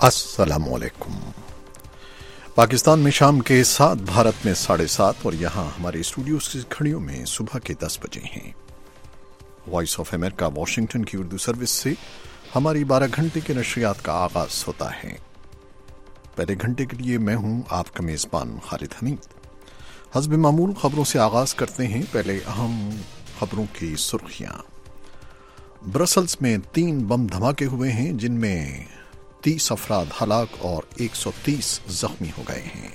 अस्सलाम वालेकुम। पाकिस्तान में शाम के 7, भारत में 7:30 और यहाँ हमारे स्टूडियो की घड़ियों में सुबह के 10 बजे हैं। वॉइस ऑफ अमेरिका वाशिंगटन की उर्दू सर्विस से हमारी 12 घंटे के नशरियात का आगाज होता है। पहले घंटे के लिए मैं हूँ आपका मेज़बान खालिद हमीद। हस्ब मामूल खबरों से आगाज करते हैं। पहले अहम खबरों की सुर्खियां। ब्रसल्स में 3 बम धमाके हुए हैं, जिनमें 30 अफराद हलाक और 130 जख्मी हो गए हैं।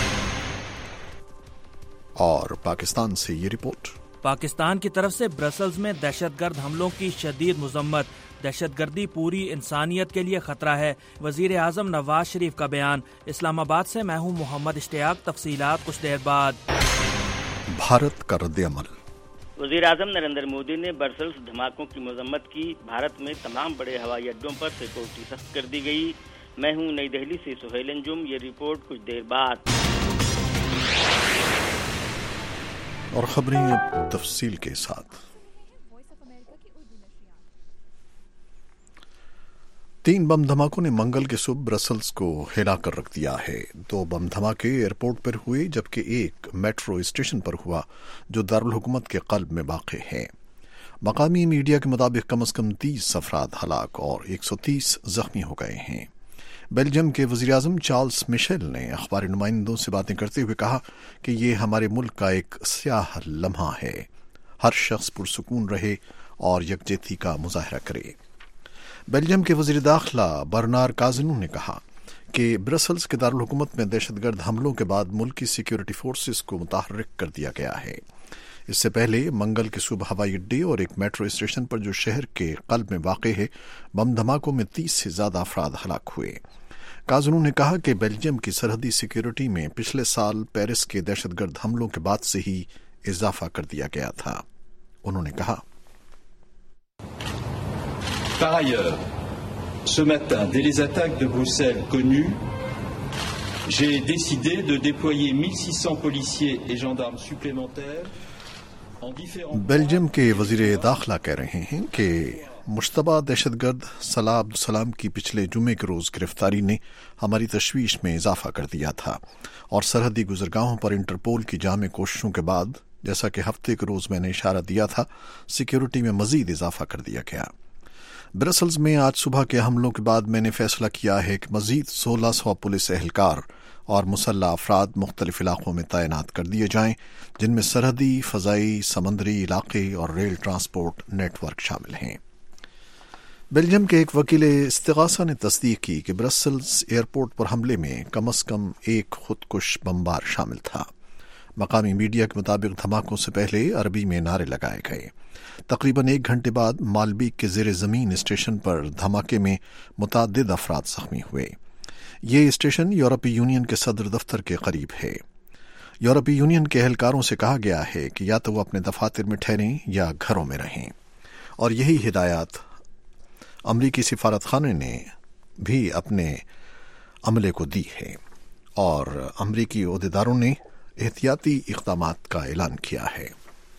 और पाकिस्तान से ये रिपोर्ट। पाकिस्तान की तरफ से ब्रसल्स में दहशतगर्द हमलों की शदीद मजम्मत। दहशतगर्दी पूरी इंसानियत के लिए खतरा है, वजीर आजम नवाज शरीफ का बयान। इस्लामाबाद से मैं हूँ मोहम्मद इश्तियाक। तफसीलात कुछ देर बाद। भारत का रद्द-ए-अमल। वजीर आजम नरेंद्र मोदी ने ब्रसल्स धमाकों की मजम्मत की। भारत में तमाम बड़े हवाई अड्डों पर सिक्योरिटी सख्त कर दी गई। मैं हूँ नई दिल्ली से सुहेल अंजुम। ये रिपोर्ट कुछ देर बाद। और खबरें अब तफसील के साथ। 3 बम धमाकों ने मंगल के सुबह ब्रसल्स को हिला कर रख दिया है। 2 बम धमाके एयरपोर्ट पर हुए, जबकि एक मेट्रो स्टेशन पर हुआ, जो दारुल हुकूमत के क़ल्ब में वाक़ है। मकामी मीडिया के मुताबिक कम से कम 30 अफराद हलाक और 130 जख्मी हो गए हैं। बेल्जियम के वज़ीर आज़म चार्ल्स मिशेल ने अखबारी नुमाइंदों से बातें करते हुए कहा कि ये हमारे मुल्क का एक स्याह लम्हा है। हर शख्स पुरसुकून रहे और यकजहती का मुजाहरा करे। बेल्जियम के वज़ीर दाखिला बर्नार काज़नू ने कहा कि ब्रसल्स के दारुल हुकूमत में दहशतगर्द हमलों के बाद मुल्क की सिक्योरिटी फोर्सेस को मुतहर्रिक कर दिया गया है। इससे पहले मंगल के सुबह हवाई अड्डे और एक मेट्रो स्टेशन पर, जो शहर के क़ल्ब में वाक़े है, बम धमाकों में 30 से ज़्यादा अफराद हलाक हुए। काज़नू ने कहा कि बेल्जियम की सरहदी सिक्योरिटी में पिछले साल पेरिस के दहशतगर्द हमलों के बाद से ही इजाफा कर दिया गया था। उन्होंने कहा, Par ailleurs, ce matin, dès les attaques de Bruxelles connues, j'ai décidé de déployer 1600 policiers et gendarmes supplémentaires en différents... Belgium के वज़ीर दाखिला कह रहे हैं कि मुश्तबा दहशतगर्द सलाह अब्दुल-सलाम की पिछले जुमे के रोज़ गिरफ्तारी ने हमारी तशवीश में इजाफा कर दिया था, और सरहदी गुज़रगाहों पर इंटरपोल की जामे कोशिशों के बाद, जैसा कि हफ्ते के रोज़ मैंने इशारा दिया था, सिक्योरिटी में मज़ीद इजाफा कर दिया गया। ब्रसल्स में आज सुबह के हमलों के बाद मैंने फैसला किया है कि मज़ीद 1600 पुलिस एहलकार और मुसल्लह अफराद मुख्तलिफ इलाकों में तैनात कर दिए जाएं, जिनमें सरहदी, फ़ज़ाई, समंदरी इलाके और रेल ट्रांसपोर्ट नेटवर्क शामिल हैं। बेल्जियम के एक वकील इस्तिगासा ने तस्दीक की कि ब्रसल्स एयरपोर्ट पर हमले में कम से कम एक खुदकुश बमबार शामिल था। मकामी मीडिया के मुताबिक धमाकों से पहले अरबी में नारे लगाए गए। तकरीबन 1 घंटे बाद मालबीक के ज़ेरे ज़मीन स्टेशन पर धमाके में मुतअद्दिद अफराद ज़ख्मी हुए। ये स्टेशन यूरोपीय यूनियन के सदर दफ्तर के करीब है। यूरोपीय यूनियन के एहलकारों से कहा गया है कि या तो वो अपने दफातर में ठहरें या घरों में रहें, और यही हिदायत अमरीकी सिफारतखाने ने भी अपने अमले को दी है, और अमरीकी ओहदेदारों ने एहतियाती इक़दामात का ऐलान किया है।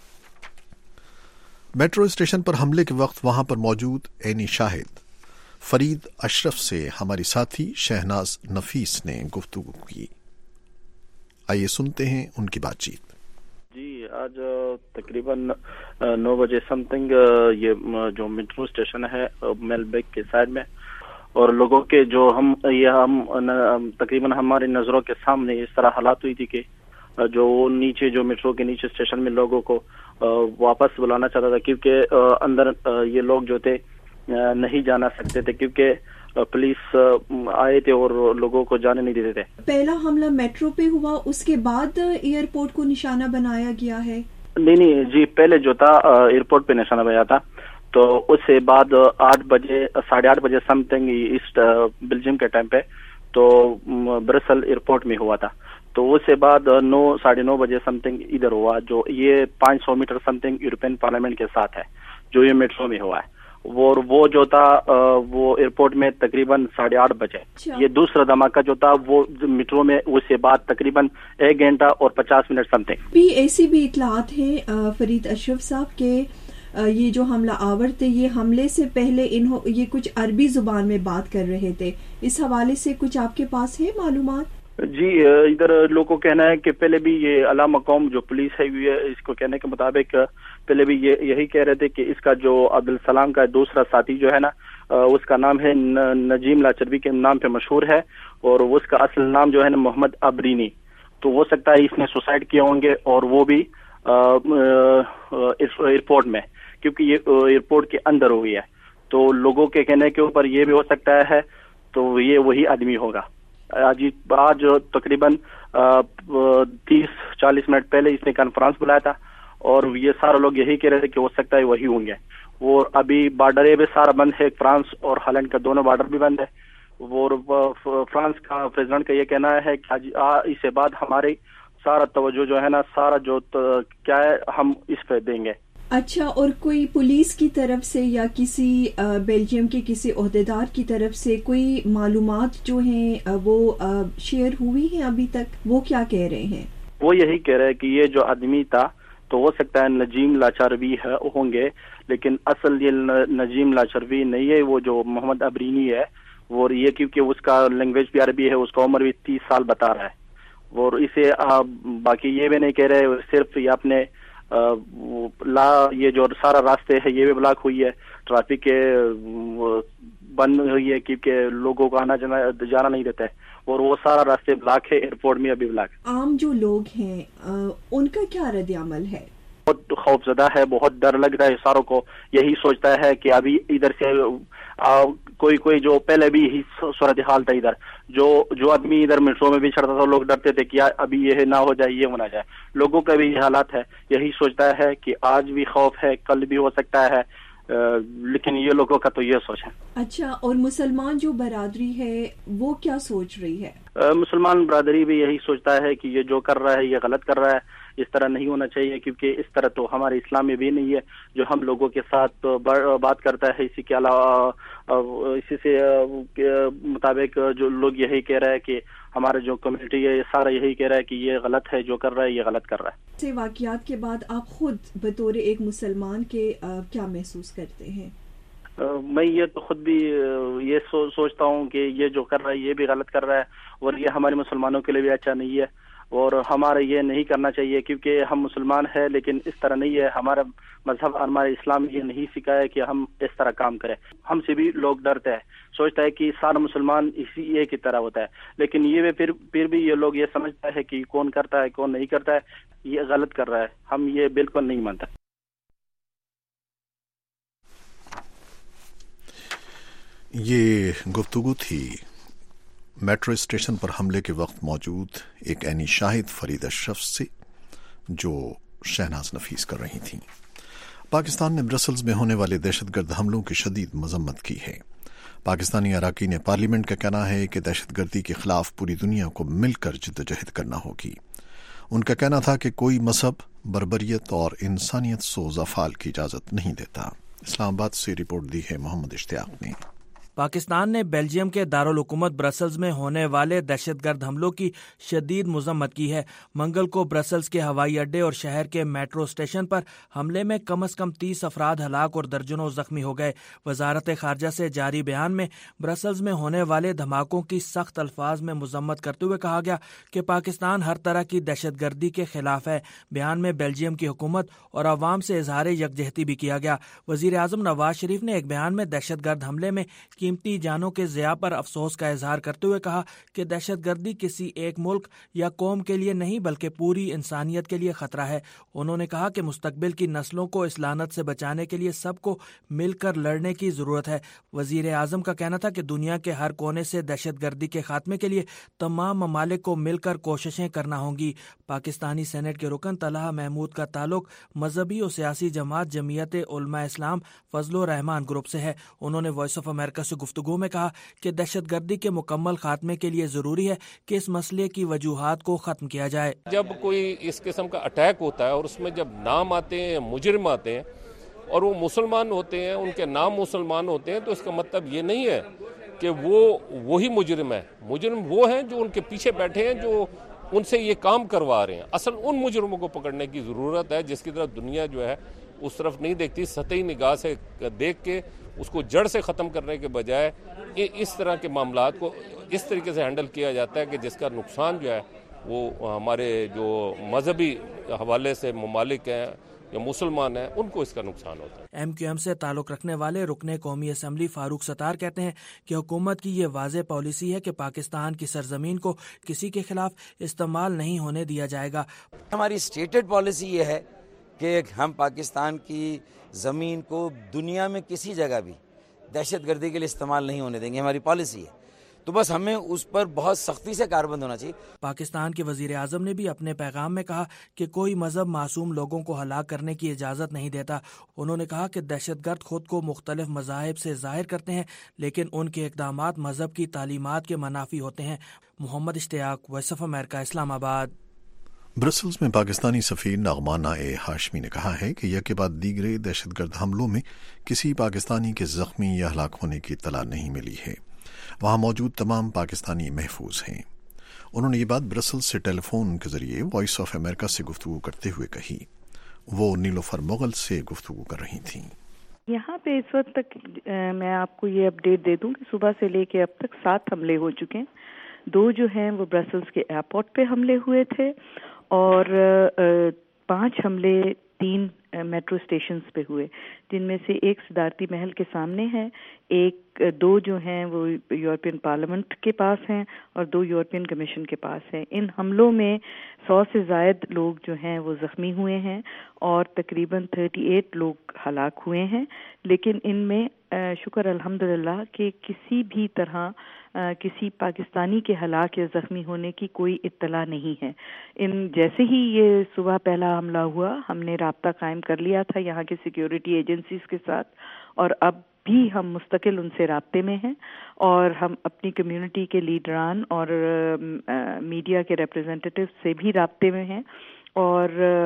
मेट्रो स्टेशन पर हमले के वक्त वहां पर मौजूद ऐनी शाहिद फरीद अशरफ से हमारी साथी शहनाज नफीस ने गुफ्तगू की। आइए सुनते हैं उनकी बातचीत। जी, आज तकरीबन 9 बजे समथिंग ये जो मेट्रो स्टेशन है मेलबेक के साइड में, और लोगों के जो हम तकरीबन हमारी नजरों के सामने इस तरह हालात हुई थी कि जो नीचे, जो मेट्रो के नीचे स्टेशन में लोगों को वापस बुलाना चाहता था, क्योंकि अंदर ये लोग जो थे नहीं जाना सकते थे, क्योंकि पुलिस आए थे और लोगों को जाने नहीं देते थे। पहला हमला मेट्रो पे हुआ, उसके बाद एयरपोर्ट को निशाना बनाया गया है? नहीं जी, पहले जो था एयरपोर्ट पे निशाना बनाया था, तो उससे बाद 8 बजे 8:30 बजे समथिंग ईस्ट बेल्जियम के टाइम पे तो ब्रसल एयरपोर्ट में हुआ था। तो उससे बाद 9-9:30 बजे समथिंग इधर हुआ, जो ये 500 मीटर समथिंग यूरोपियन पार्लियामेंट के साथ है, जो ये मेट्रो में हुआ है। वो जो था वो एयरपोर्ट में तकरीबन 8:30 बजे। ये दूसरा धमाका जो था वो मेट्रो में, उससे बाद तकरीबन 1 घंटा और 50 मिनट समथिंग। ऐसी भी इतलात है फरीद अशरफ साहब के یہ جو حملہ آور تھے یہ حملے سے پہلے یہ کچھ عربی زبان میں بات کر رہے تھے، اس حوالے سے کچھ آپ کے پاس ہے معلومات؟ جی، ادھر لوگوں کو کہنا ہے کہ پہلے بھی یہ علامہ قوم جو پولیس ہے اس کو کہنے کے مطابق پہلے بھی یہی کہہ رہے تھے کہ اس کا جو عبدالسلام کا دوسرا ساتھی جو ہے نا، اس کا نام ہے نجیم لاچروی کے نام پہ مشہور ہے، اور اس کا اصل نام جو ہے نا محمد ابرینی. تو ہو سکتا ہے اس نے سوسائڈ کیا ہوں گے، اور وہ بھی ایئرپورٹ میں، کیونکہ یہ ایئرپورٹ کے اندر ہوئی ہے. تو لوگوں کے کہنے کے اوپر یہ بھی ہو سکتا ہے، تو یہ وہی آدمی ہوگا. آج تقریباً 30-40 منٹ پہلے اس نے کانفرنس بلایا تھا، اور یہ سارے لوگ یہی کہہ رہے تھے کہ ہو سکتا ہے وہی ہوں گے. اور ابھی بارڈر بھی سارا بند ہے، فرانس اور ہالینڈ کا دونوں بارڈر بھی بند ہے. اور فرانس کا پریزیڈنٹ کا یہ کہنا ہے کہ اس کے بعد ہماری سارا توجہ جو ہے نا، سارا جو کیا ہے ہم اس پہ دیں گے. اچھا، اور کوئی پولیس کی طرف سے یا کسی بیلجیم کے کسی عہدیدار کی طرف سے کوئی معلومات جو ہیں وہ شیئر ہوئی ہیں ابھی تک؟ وہ کیا کہہ رہے ہیں؟ وہ یہی کہہ رہے ہیں کہ یہ جو آدمی تھا تو ہو سکتا ہے نجیم لاچروی ہوں گے، لیکن اصل یہ نجیم لاچروی نہیں ہے، وہ جو محمد ابرینی ہے. اور یہ کیونکہ اس کا لینگویج بھی عربی ہے، اس کا عمر بھی 30 سال بتا رہا ہے. اور اسے باقی یہ بھی نہیں کہہ رہے، صرف یہ اپنے یہ جو سارا راستے ہے یہ بھی بلاک ہوئی ہے، ٹریفک کے بند ہوئی ہے کیونکہ لوگوں کو آنا جانا نہیں دیتا ہے، اور وہ سارا راستے بلاک ہے، ایئرپورٹ میں ابھی بلاک. عام جو لوگ ہیں ان کا کیا رد عمل ہے؟ بہت خوف زدہ ہے، بہت ڈر لگ رہا ہے ساروں کو. یہی سوچتا ہے کہ ابھی ادھر سے کوئی جو پہلے بھی یہی صورتحال تھا، ادھر جو آدمی ادھر میٹرو میں بھی چڑھتا تھا لوگ ڈرتے تھے کہ ابھی یہ نہ ہو جائے، یہ ہونا جائے. لوگوں کا بھی یہ حالات ہے، یہی سوچتا ہے کہ آج بھی خوف ہے، کل بھی ہو سکتا ہے، لیکن یہ لوگوں کا تو یہ سوچ ہے. اچھا، اور مسلمان جو برادری ہے وہ کیا سوچ رہی ہے؟ مسلمان برادری بھی یہی سوچتا ہے کہ یہ جو کر رہا ہے یہ غلط کر رہا ہے، اس طرح نہیں ہونا چاہیے، کیونکہ اس طرح تو ہمارے اسلام میں بھی نہیں ہے. جو ہم لوگوں کے ساتھ بات کرتا ہے، اسی کے علاوہ اسی سے مطابق جو لوگ یہی کہہ رہے ہیں کہ ہمارے جو کمیونٹی ہے یہ سارا یہی کہہ رہا ہے کہ یہ غلط ہے، جو کر رہا ہے یہ غلط کر رہا ہے. سے واقعات کے بعد آپ خود بطور ایک مسلمان کے کیا محسوس کرتے ہیں؟ میں یہ تو خود بھی یہ سوچتا ہوں کہ یہ جو کر رہا ہے یہ بھی غلط کر رہا ہے، اور یہ ہمارے مسلمانوں کے لیے بھی اچھا نہیں ہے، اور ہمارا یہ نہیں کرنا چاہیے، کیونکہ ہم مسلمان ہیں لیکن اس طرح نہیں ہے. ہمارا مذہب، ہمارے اسلام یہ نہیں سکھایا کہ ہم اس طرح کام کریں. ہم سے بھی لوگ ڈرتے ہیں، سوچتا ہے کہ سارا مسلمان اسی ایک کی طرح ہوتا ہے، لیکن یہ پھر بھی یہ لوگ یہ سمجھتا ہے کہ کون کرتا ہے کون نہیں کرتا ہے، یہ غلط کر رہا ہے. ہم یہ بالکل نہیں مانتے. یہ گفتگو تھی میٹرو اسٹیشن پر حملے کے وقت موجود ایک عینی شاہد فرید اشرف سے، جو شہناز نفیس کر رہی تھیں. پاکستان نے برسلز میں ہونے والے دہشت گرد حملوں کی شدید مذمت کی ہے. پاکستانی اراکین پارلیمنٹ کا کہنا ہے کہ دہشت گردی کے خلاف پوری دنیا کو مل کر جدوجہد کرنا ہوگی. ان کا کہنا تھا کہ کوئی مذہب بربریت اور انسانیت سوز افعال کی اجازت نہیں دیتا. اسلام آباد سے رپورٹ دی ہے محمد اشتیاق نے. پاکستان نے بیلجیم کے دارالحکومت برسلز میں ہونے والے دہشت گرد حملوں کی شدید مذمت کی ہے. منگل کو برسلز کے ہوائی اڈے اور شہر کے میٹرو اسٹیشن پر حملے میں کم از کم 30 افراد ہلاک اور درجنوں زخمی ہو گئے. وزارت خارجہ سے جاری بیان میں برسلز میں ہونے والے دھماکوں کی سخت الفاظ میں مذمت کرتے ہوئے کہا گیا کہ پاکستان ہر طرح کی دہشت گردی کے خلاف ہے. بیان میں بیلجیم کی حکومت اور عوام سے اظہار یکجہتی بھی کیا گیا. وزیر اعظم نواز شریف نے ایک بیان میں دہشت گرد حملے میں قیمتی جانوں کے ضیاع پر افسوس کا اظہار کرتے ہوئے کہا کہ دہشت گردی کسی ایک ملک یا قوم کے لیے نہیں بلکہ پوری انسانیت کے لیے خطرہ ہے. انہوں نے کہا کہ مستقبل کی نسلوں کو اس لعنت سے بچانے کے لیے سب کو مل کر لڑنے کی ضرورت ہے. وزیر اعظم کا کہنا تھا کہ دنیا کے ہر کونے سے دہشت گردی کے خاتمے کے لیے تمام ممالک کو مل کر کوششیں کرنا ہوں گی. پاکستانی سینٹ کے رکن طلحہ محمود کا تعلق مذہبی اور سیاسی جماعت جمعیت علماء اسلام فضل الرحمان گروپ سے ہے. انہوں نے وائس آف امریکہ سے گفتگو میں کہا کہ دہشت گردی کے مکمل خاتمے کے لیے ضروری ہے کہ اس مسئلے کی وجوہات کو ختم کیا جائے. جب کوئی اس قسم کا اٹیک ہوتا ہے اور اس میں جب نام آتے ہیں، مجرم آتے ہیں اور وہ مسلمان ہوتے ہیں، ان کے نام مسلمان ہوتے ہیں، تو اس کا مطلب یہ نہیں ہے کہ وہی مجرم ہے. مجرم وہ ہیں جو ان کے پیچھے بیٹھے ہیں، جو ان سے یہ کام کروا رہے ہیں. اصل ان مجرموں کو پکڑنے کی ضرورت ہے جس کی طرف دنیا جو ہے اس طرف نہیں دیکھتی. سطحی نگاہ سے دیکھ کے اس کو جڑ سے ختم کرنے کے بجائے اس طرح کے معاملات کو اس طریقے سے ہینڈل کیا جاتا ہے کہ جس کا نقصان جو ہے وہ ہمارے جو مذہبی حوالے سے ممالک ہیں یا مسلمان ہیں ان کو اس کا نقصان ہوتا ہے. ایم کیو ایم سے تعلق رکھنے والے رکن قومی اسمبلی فاروق ستار کہتے ہیں کہ حکومت کی یہ واضح پالیسی ہے کہ پاکستان کی سرزمین کو کسی کے خلاف استعمال نہیں ہونے دیا جائے گا. ہماری اسٹیٹڈ پالیسی یہ ہے کہ ہم پاکستان کی زمین کو دنیا میں کسی جگہ بھی دہشت گردی کے لیے استعمال نہیں ہونے دیں گے. ہماری پالیسی ہے، تو بس ہمیں اس پر بہت سختی سے کاربند ہونا چاہیے. پاکستان کے وزیر اعظم نے بھی اپنے پیغام میں کہا کہ کوئی مذہب معصوم لوگوں کو ہلاک کرنے کی اجازت نہیں دیتا. انہوں نے کہا کہ دہشت گرد خود کو مختلف مذاہب سے ظاہر کرتے ہیں لیکن ان کے اقدامات مذہب کی تعلیمات کے منافی ہوتے ہیں. محمد اشتیاق، وائس آف امریکہ، اسلام آباد. برسلز میں پاکستانی سفیر نغمانہ ہاشمی نے کہا ہے کہ یک بعد دیگرے دہشت گرد حملوں میں کسی پاکستانی کے زخمی یا ہلاک ہونے کی اطلاع نہیں ملی ہے. وہاں موجود تمام پاکستانی محفوظ ہیں. انہوں نے یہ بات برسلز سے ٹیلی فون کے ذریعے وائس آف امریکہ سے گفتگو کرتے ہوئے کہی. وہ نیلوفر مغل سے گفتگو کر رہی تھیں. یہاں پہ اس وقت تک میں آپ کو یہ اپڈیٹ دے دوں کہ صبح سے لے کے اب تک 7 حملے ہو چکے ہیں. 2 جو ہیں وہ برسلز کے ایئرپورٹ پہ حملے ہوئے تھے اور 5 حملے 3 میٹرو اسٹیشنز پہ ہوئے، جن میں سے ایک صدارتی محل کے سامنے ہے، 2 جو ہیں وہ یورپین پارلیمنٹ کے پاس ہیں اور 2 یورپین کمیشن کے پاس ہیں. ان حملوں میں 100 سے زائد لوگ جو ہیں وہ زخمی ہوئے ہیں اور تقریباً 38 لوگ ہلاک ہوئے ہیں. لیکن ان میں شکر الحمدللہ کہ کسی بھی طرح کسی پاکستانی کے ہلاک یا زخمی ہونے کی کوئی اطلاع نہیں ہے. جیسے ہی یہ صبح پہلا حملہ ہوا ہم نے رابطہ قائم کر لیا تھا یہاں کی سیکیورٹی ایجنسیز کے ساتھ، اور اب بھی ہم مستقل ان سے رابطے میں ہیں اور ہم اپنی کمیونٹی کے لیڈران اور میڈیا کے ریپریزنٹیٹیو سے بھی رابطے میں ہیں. اور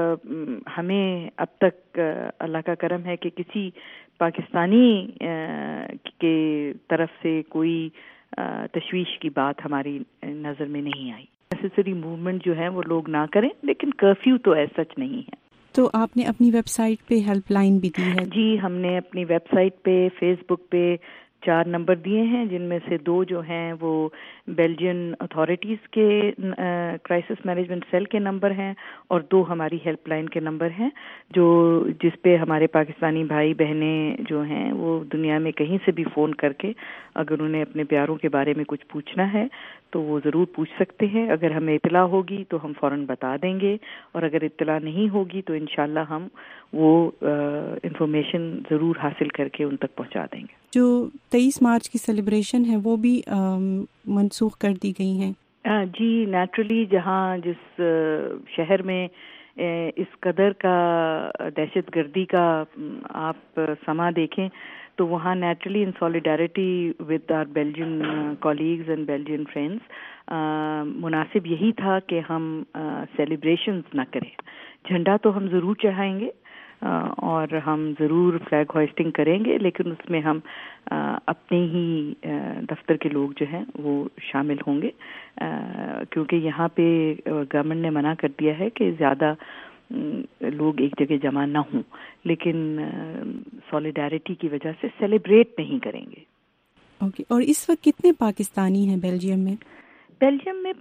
ہمیں اب تک اللہ کا کرم ہے کہ کسی پاکستانی کے طرف سے کوئی تشویش کی بات ہماری نظر میں نہیں آئی. نیسیسری موومنٹ جو ہے وہ لوگ نہ کریں، لیکن کرفیو تو ایسا سچ نہیں ہے. تو آپ نے اپنی ویب سائٹ پہ ہیلپ لائن بھی دی ہے؟ جی، ہم نے اپنی ویب سائٹ پہ، فیس بک پہ 4 نمبر دیے ہیں، جن میں سے 2 جو ہیں وہ بیلجین اتھارٹیز کے کرائسس مینجمنٹ سیل کے نمبر ہیں اور 2 ہماری ہیلپ لائن کے نمبر ہیں جس پہ ہمارے پاکستانی بھائی بہنیں جو ہیں وہ دنیا میں کہیں سے بھی فون کر کے اگر انہیں اپنے پیاروں کے بارے میں کچھ پوچھنا ہے تو وہ ضرور پوچھ سکتے ہیں. اگر ہمیں اطلاع ہوگی تو ہم فوراً بتا دیں گے، اور اگر اطلاع نہیں ہوگی تو انشاءاللہ ہم وہ انفارمیشن ضرور حاصل کر کے ان تک پہنچا دیں گے. جو 23 مارچ کی سیلیبریشن ہے وہ بھی منسوخ کر دی گئی ہیں؟ جی، نیچرلی جس شہر میں اس قدر کا دہشت گردی کا آپ سما دیکھیں تو وہاں naturally in solidarity with our Belgian colleagues and Belgian friends مناسب یہی تھا کہ ہم سیلیبریشنز نہ کریں. جھنڈا تو ہم ضرور چڑھائیں گے اور ہم ضرور فلیگ ہوئسٹنگ کریں گے، لیکن اس میں ہم اپنے ہی دفتر کے لوگ جو ہیں وہ شامل ہوں گے، کیونکہ یہاں پہ گورنمنٹ نے منع کر دیا ہے کہ زیادہ لوگ ایک جگہ جمع نہ ہوں، لیکن سولیڈیرٹی کی وجہ سے سیلیبریٹ نہیں کریں گے. اوکے. اور اس وقت کتنے پاکستانی ہیں بیلجیم میں؟ بیلجیم میں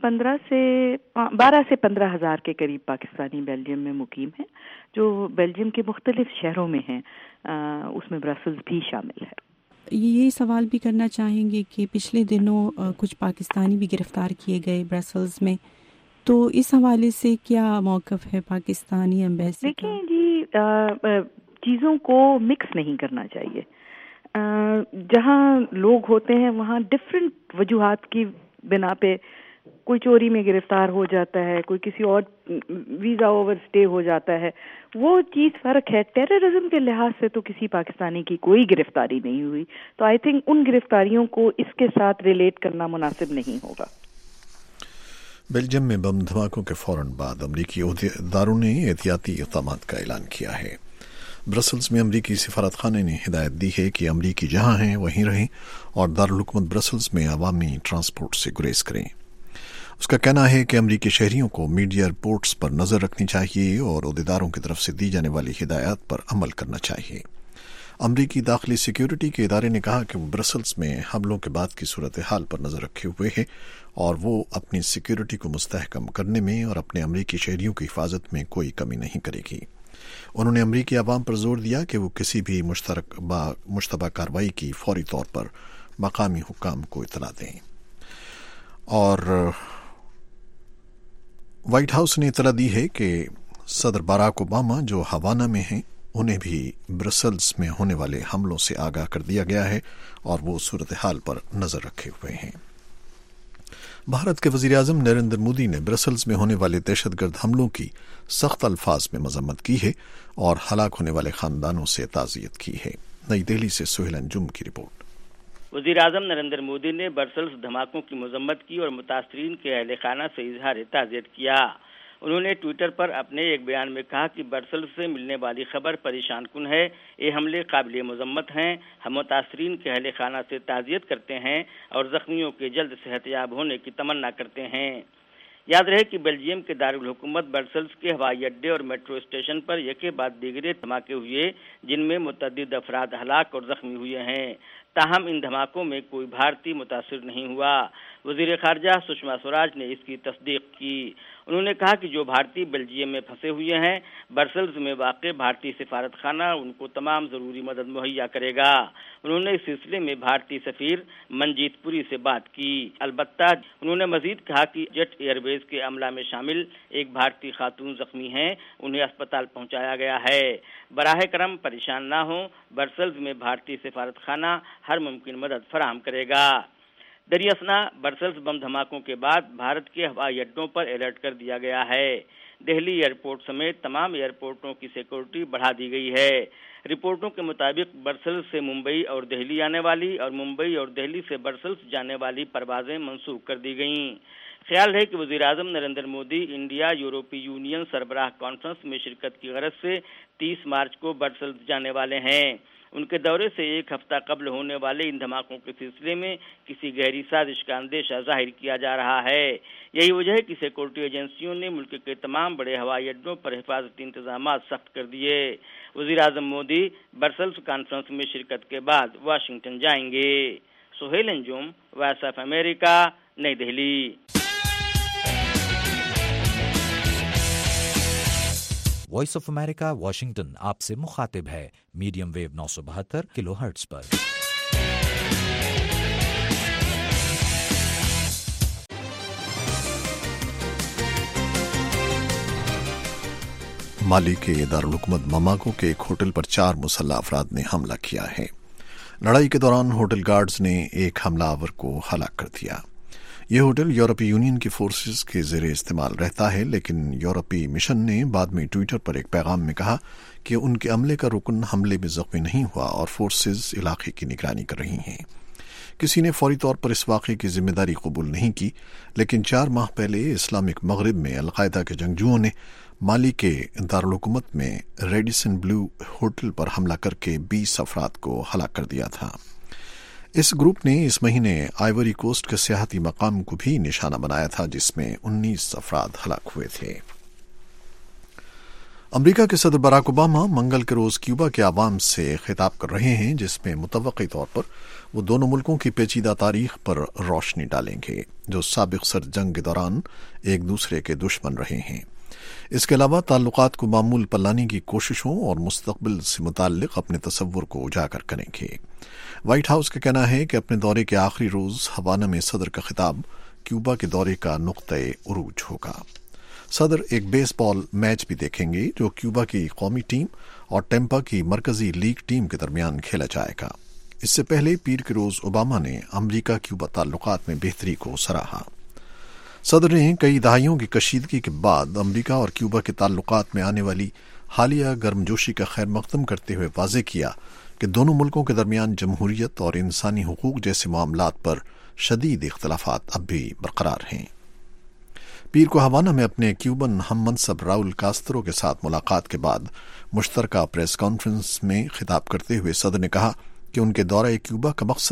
12 سے 15 ہزار کے قریب پاکستانی بیلجیم میں مقیم ہیں، جو بیلجیم کے مختلف شہروں میں ہیں، اس میں برسلز بھی شامل ہے. یہ سوال بھی کرنا چاہیں گے کہ پچھلے دنوں کچھ پاکستانی بھی گرفتار کیے گئے برسلز میں، تو اس حوالے سے کیا موقف ہے پاکستانی ایمبیسی؟ دیکھیں جی، چیزوں کو مکس نہیں کرنا چاہیے. جہاں لوگ ہوتے ہیں وہاں ڈفرینٹ وجوہات کی بنا پہ کوئی چوری میں گرفتار ہو جاتا ہے، کوئی کسی اور ویزا اوور سٹے ہو جاتا ہے، وہ چیز فرق ہے. ٹیررزم کے لحاظ سے تو کسی پاکستانی کی کوئی گرفتاری نہیں ہوئی، تو آئی تھنک ان گرفتاریوں کو اس کے ساتھ ریلیٹ کرنا مناسب نہیں ہوگا. بیلجیم میں بم دھماکوں کے فوراً بعد امریکی عہدیداروں نے احتیاطی اقدامات کا اعلان کیا ہے. برسلز میں امریکی سفارت خانے نے ہدایت دی ہے کہ امریکی جہاں ہیں وہیں رہیں اور دارالحکومت برسلز میں عوامی ٹرانسپورٹ سے گریز کریں. اس کا کہنا ہے کہ امریکی شہریوں کو میڈیا رپورٹس پر نظر رکھنی چاہیے اور عہدیداروں کی طرف سے دی جانے والی ہدایات پر عمل کرنا چاہیے۔ امریکی داخلی سیکیورٹی کے ادارے نے کہا کہ وہ برسلز میں حملوں کے بعد کی صورتحال پر نظر رکھے ہوئے ہیں اور وہ اپنی سیکیورٹی کو مستحکم کرنے میں اور اپنے امریکی شہریوں کی حفاظت میں کوئی کمی نہیں کرے گی۔ انہوں نے امریکی عوام پر زور دیا کہ وہ کسی بھی مشتبہ کارروائی کی فوری طور پر مقامی حکام کو اطلاع دیں۔ اور وائٹ ہاؤس نے اطلاع دی ہے کہ صدر باراک اوباما جو ہوانا میں ہیں انہیں بھی برسلز میں ہونے والے حملوں سے آگاہ کر دیا گیا ہے اور وہ صورتحال پر نظر رکھے ہوئے ہیں۔ بھارت کے وزیر اعظم نریندر مودی نے برسلز میں ہونے والے دہشت گرد حملوں کی سخت الفاظ میں مذمت کی ہے اور ہلاک ہونے والے خاندانوں سے تعزیت کی ہے۔ نئی دہلی سے سہیل انجم کی رپورٹ۔ وزیر اعظم نریندر مودی نے برسلز دھماکوں کی مذمت کی اور متاثرین کے اہل خانہ سے اظہار تعزیت کیا۔ انہوں نے ٹویٹر پر اپنے ایک بیان میں کہا کہ برسلز سے ملنے والی خبر پریشان کن ہے، یہ حملے قابل مذمت ہیں۔ ہم متاثرین کے اہل خانہ سے تعزیت کرتے ہیں اور زخمیوں کے جلد صحت یاب ہونے کی تمنا کرتے ہیں۔ یاد رہے کہ بیلجیم کے دارالحکومت برسلز کے ہوائی اڈے اور میٹرو اسٹیشن پر یکے بعد دیگرے دھماکے ہوئے جن میں متعدد افراد ہلاک اور زخمی ہوئے ہیں۔ تاہم ان دھماکوں میں کوئی بھارتی متاثر نہیں ہوا۔ وزیر خارجہ سشما سوراج نے اس کی تصدیق کی۔ انہوں نے کہا کہ جو بھارتی بیلجیم میں پھنسے ہوئے ہیں، برسلز میں واقع بھارتی سفارت خانہ ان کو تمام ضروری مدد مہیا کرے گا۔ انہوں نے اس سلسلے میں بھارتی سفیر منجیت پوری سے بات کی۔ البتہ انہوں نے مزید کہا کہ جیٹ ایئر ویز کے عملہ میں شامل ایک بھارتی خاتون زخمی ہیں، انہیں اسپتال پہنچایا گیا ہے۔ براہ کرم پریشان نہ ہوں، برسلز میں بھارتی سفارت خانہ ہر ممکن مدد فراہم کرے گا۔ دریاسنا برسلز بم دھماکوں کے بعد بھارت کے ہوائی اڈوں پر الرٹ کر دیا گیا ہے۔ دہلی ایئرپورٹ سمیت تمام ایئرپورٹوں کی سیکورٹی بڑھا دی گئی ہے۔ رپورٹوں کے مطابق برسلز سے ممبئی اور دہلی آنے والی اور ممبئی اور دہلی سے برسلز جانے والی پروازیں منسوخ کر دی گئیں۔ خیال ہے کہ وزیر اعظم نریندر مودی انڈیا یورپی یونین سربراہ کانفرنس میں شرکت کی غرض سے 30 مارچ کو برسلز جانے والے ہیں۔ ان کے دورے سے ایک ہفتہ قبل ہونے والے ان دھماکوں کے سلسلے میں کسی گہری سازش کا اندیشہ ظاہر کیا جا رہا ہے۔ یہی وجہ ہے کہ سیکورٹی ایجنسیوں نے ملک کے تمام بڑے ہوائی اڈوں پر حفاظتی انتظامات سخت کر دیے۔ وزیر اعظم مودی برسلز کانفرنس میں شرکت کے بعد واشنگٹن جائیں گے۔ Sohail Anjum, Voice of America, نئی Delhi. Voice of America Washington آپ سے مخاطب ہے میڈیم ویو 972 کلو ہرٹز پر۔ مالی کے دارالحکومت باماکو کے ایک ہوٹل پر 4 مسلح افراد نے حملہ کیا ہے۔ لڑائی کے دوران ہوٹل گارڈز نے ایک حملہ آور کو ہلاک کر دیا۔ یہ ہوٹل یورپی یونین کی فورسز کے زیر استعمال رہتا ہے، لیکن یورپی مشن نے بعد میں ٹویٹر پر ایک پیغام میں کہا کہ ان کے عملے کا رکن حملے میں زخمی نہیں ہوا اور فورسز علاقے کی نگرانی کر رہی ہیں۔ کسی نے فوری طور پر اس واقعے کی ذمہ داری قبول نہیں کی، لیکن 4 ماہ پہلے اسلامک مغرب میں القاعدہ کے جنگجوؤں نے مالی کے دارالحکومت میں ریڈیسن بلو ہوٹل پر حملہ کر کے 20 افراد کو ہلاک کر دیا تھا۔ اس گروپ نے اس مہینے آئیوری کوسٹ کے سیاحتی مقام کو بھی نشانہ بنایا تھا، جس میں 19 افراد ہلاک ہوئے تھے۔ امریکا کے صدر باراک اوباما منگل کے روز کیوبا کے عوام سے خطاب کر رہے ہیں، جس میں متوقع طور پر وہ دونوں ملکوں کی پیچیدہ تاریخ پر روشنی ڈالیں گے، جو سابق سرد جنگ کے دوران ایک دوسرے کے دشمن رہے ہیں۔ اس کے علاوہ تعلقات کو معمول پر لانے کی کوششوں اور مستقبل سے متعلق اپنے تصور کو اجاگر کریں گے۔ وائٹ ہاؤس کا کہنا ہے کہ اپنے دورے کے آخری روز ہوانا میں صدر کا خطاب کیوبا کے دورے کا نقطۂ عروج ہوگا۔ صدر ایک بیس بال میچ بھی دیکھیں گے جو کیوبا کی قومی ٹیم اور ٹیمپا کی مرکزی لیگ ٹیم کے درمیان کھیلا جائے گا۔ اس سے پہلے پیر کے روز اوباما نے امریکا کیوبا تعلقات میں بہتری کو سراہا۔ صدر نے کئی دہائیوں کی کشیدگی کے بعد امریکہ اور کیوبا کے تعلقات میں آنے والی حالیہ گرمجوشی کا خیر مقدم کرتے ہوئے واضح کیا کہ دونوں ملکوں کے درمیان جمہوریت اور انسانی حقوق جیسے معاملات پر شدید اختلافات اب بھی برقرار ہیں۔ پیر کو ہوانا میں اپنے کیوبن ہم منصب راؤل کاسترو کے ساتھ ملاقات کے بعد مشترکہ پریس کانفرنس میں خطاب کرتے ہوئے صدر نے کہا کہ ان کے دورہ کیوبا کا مقصد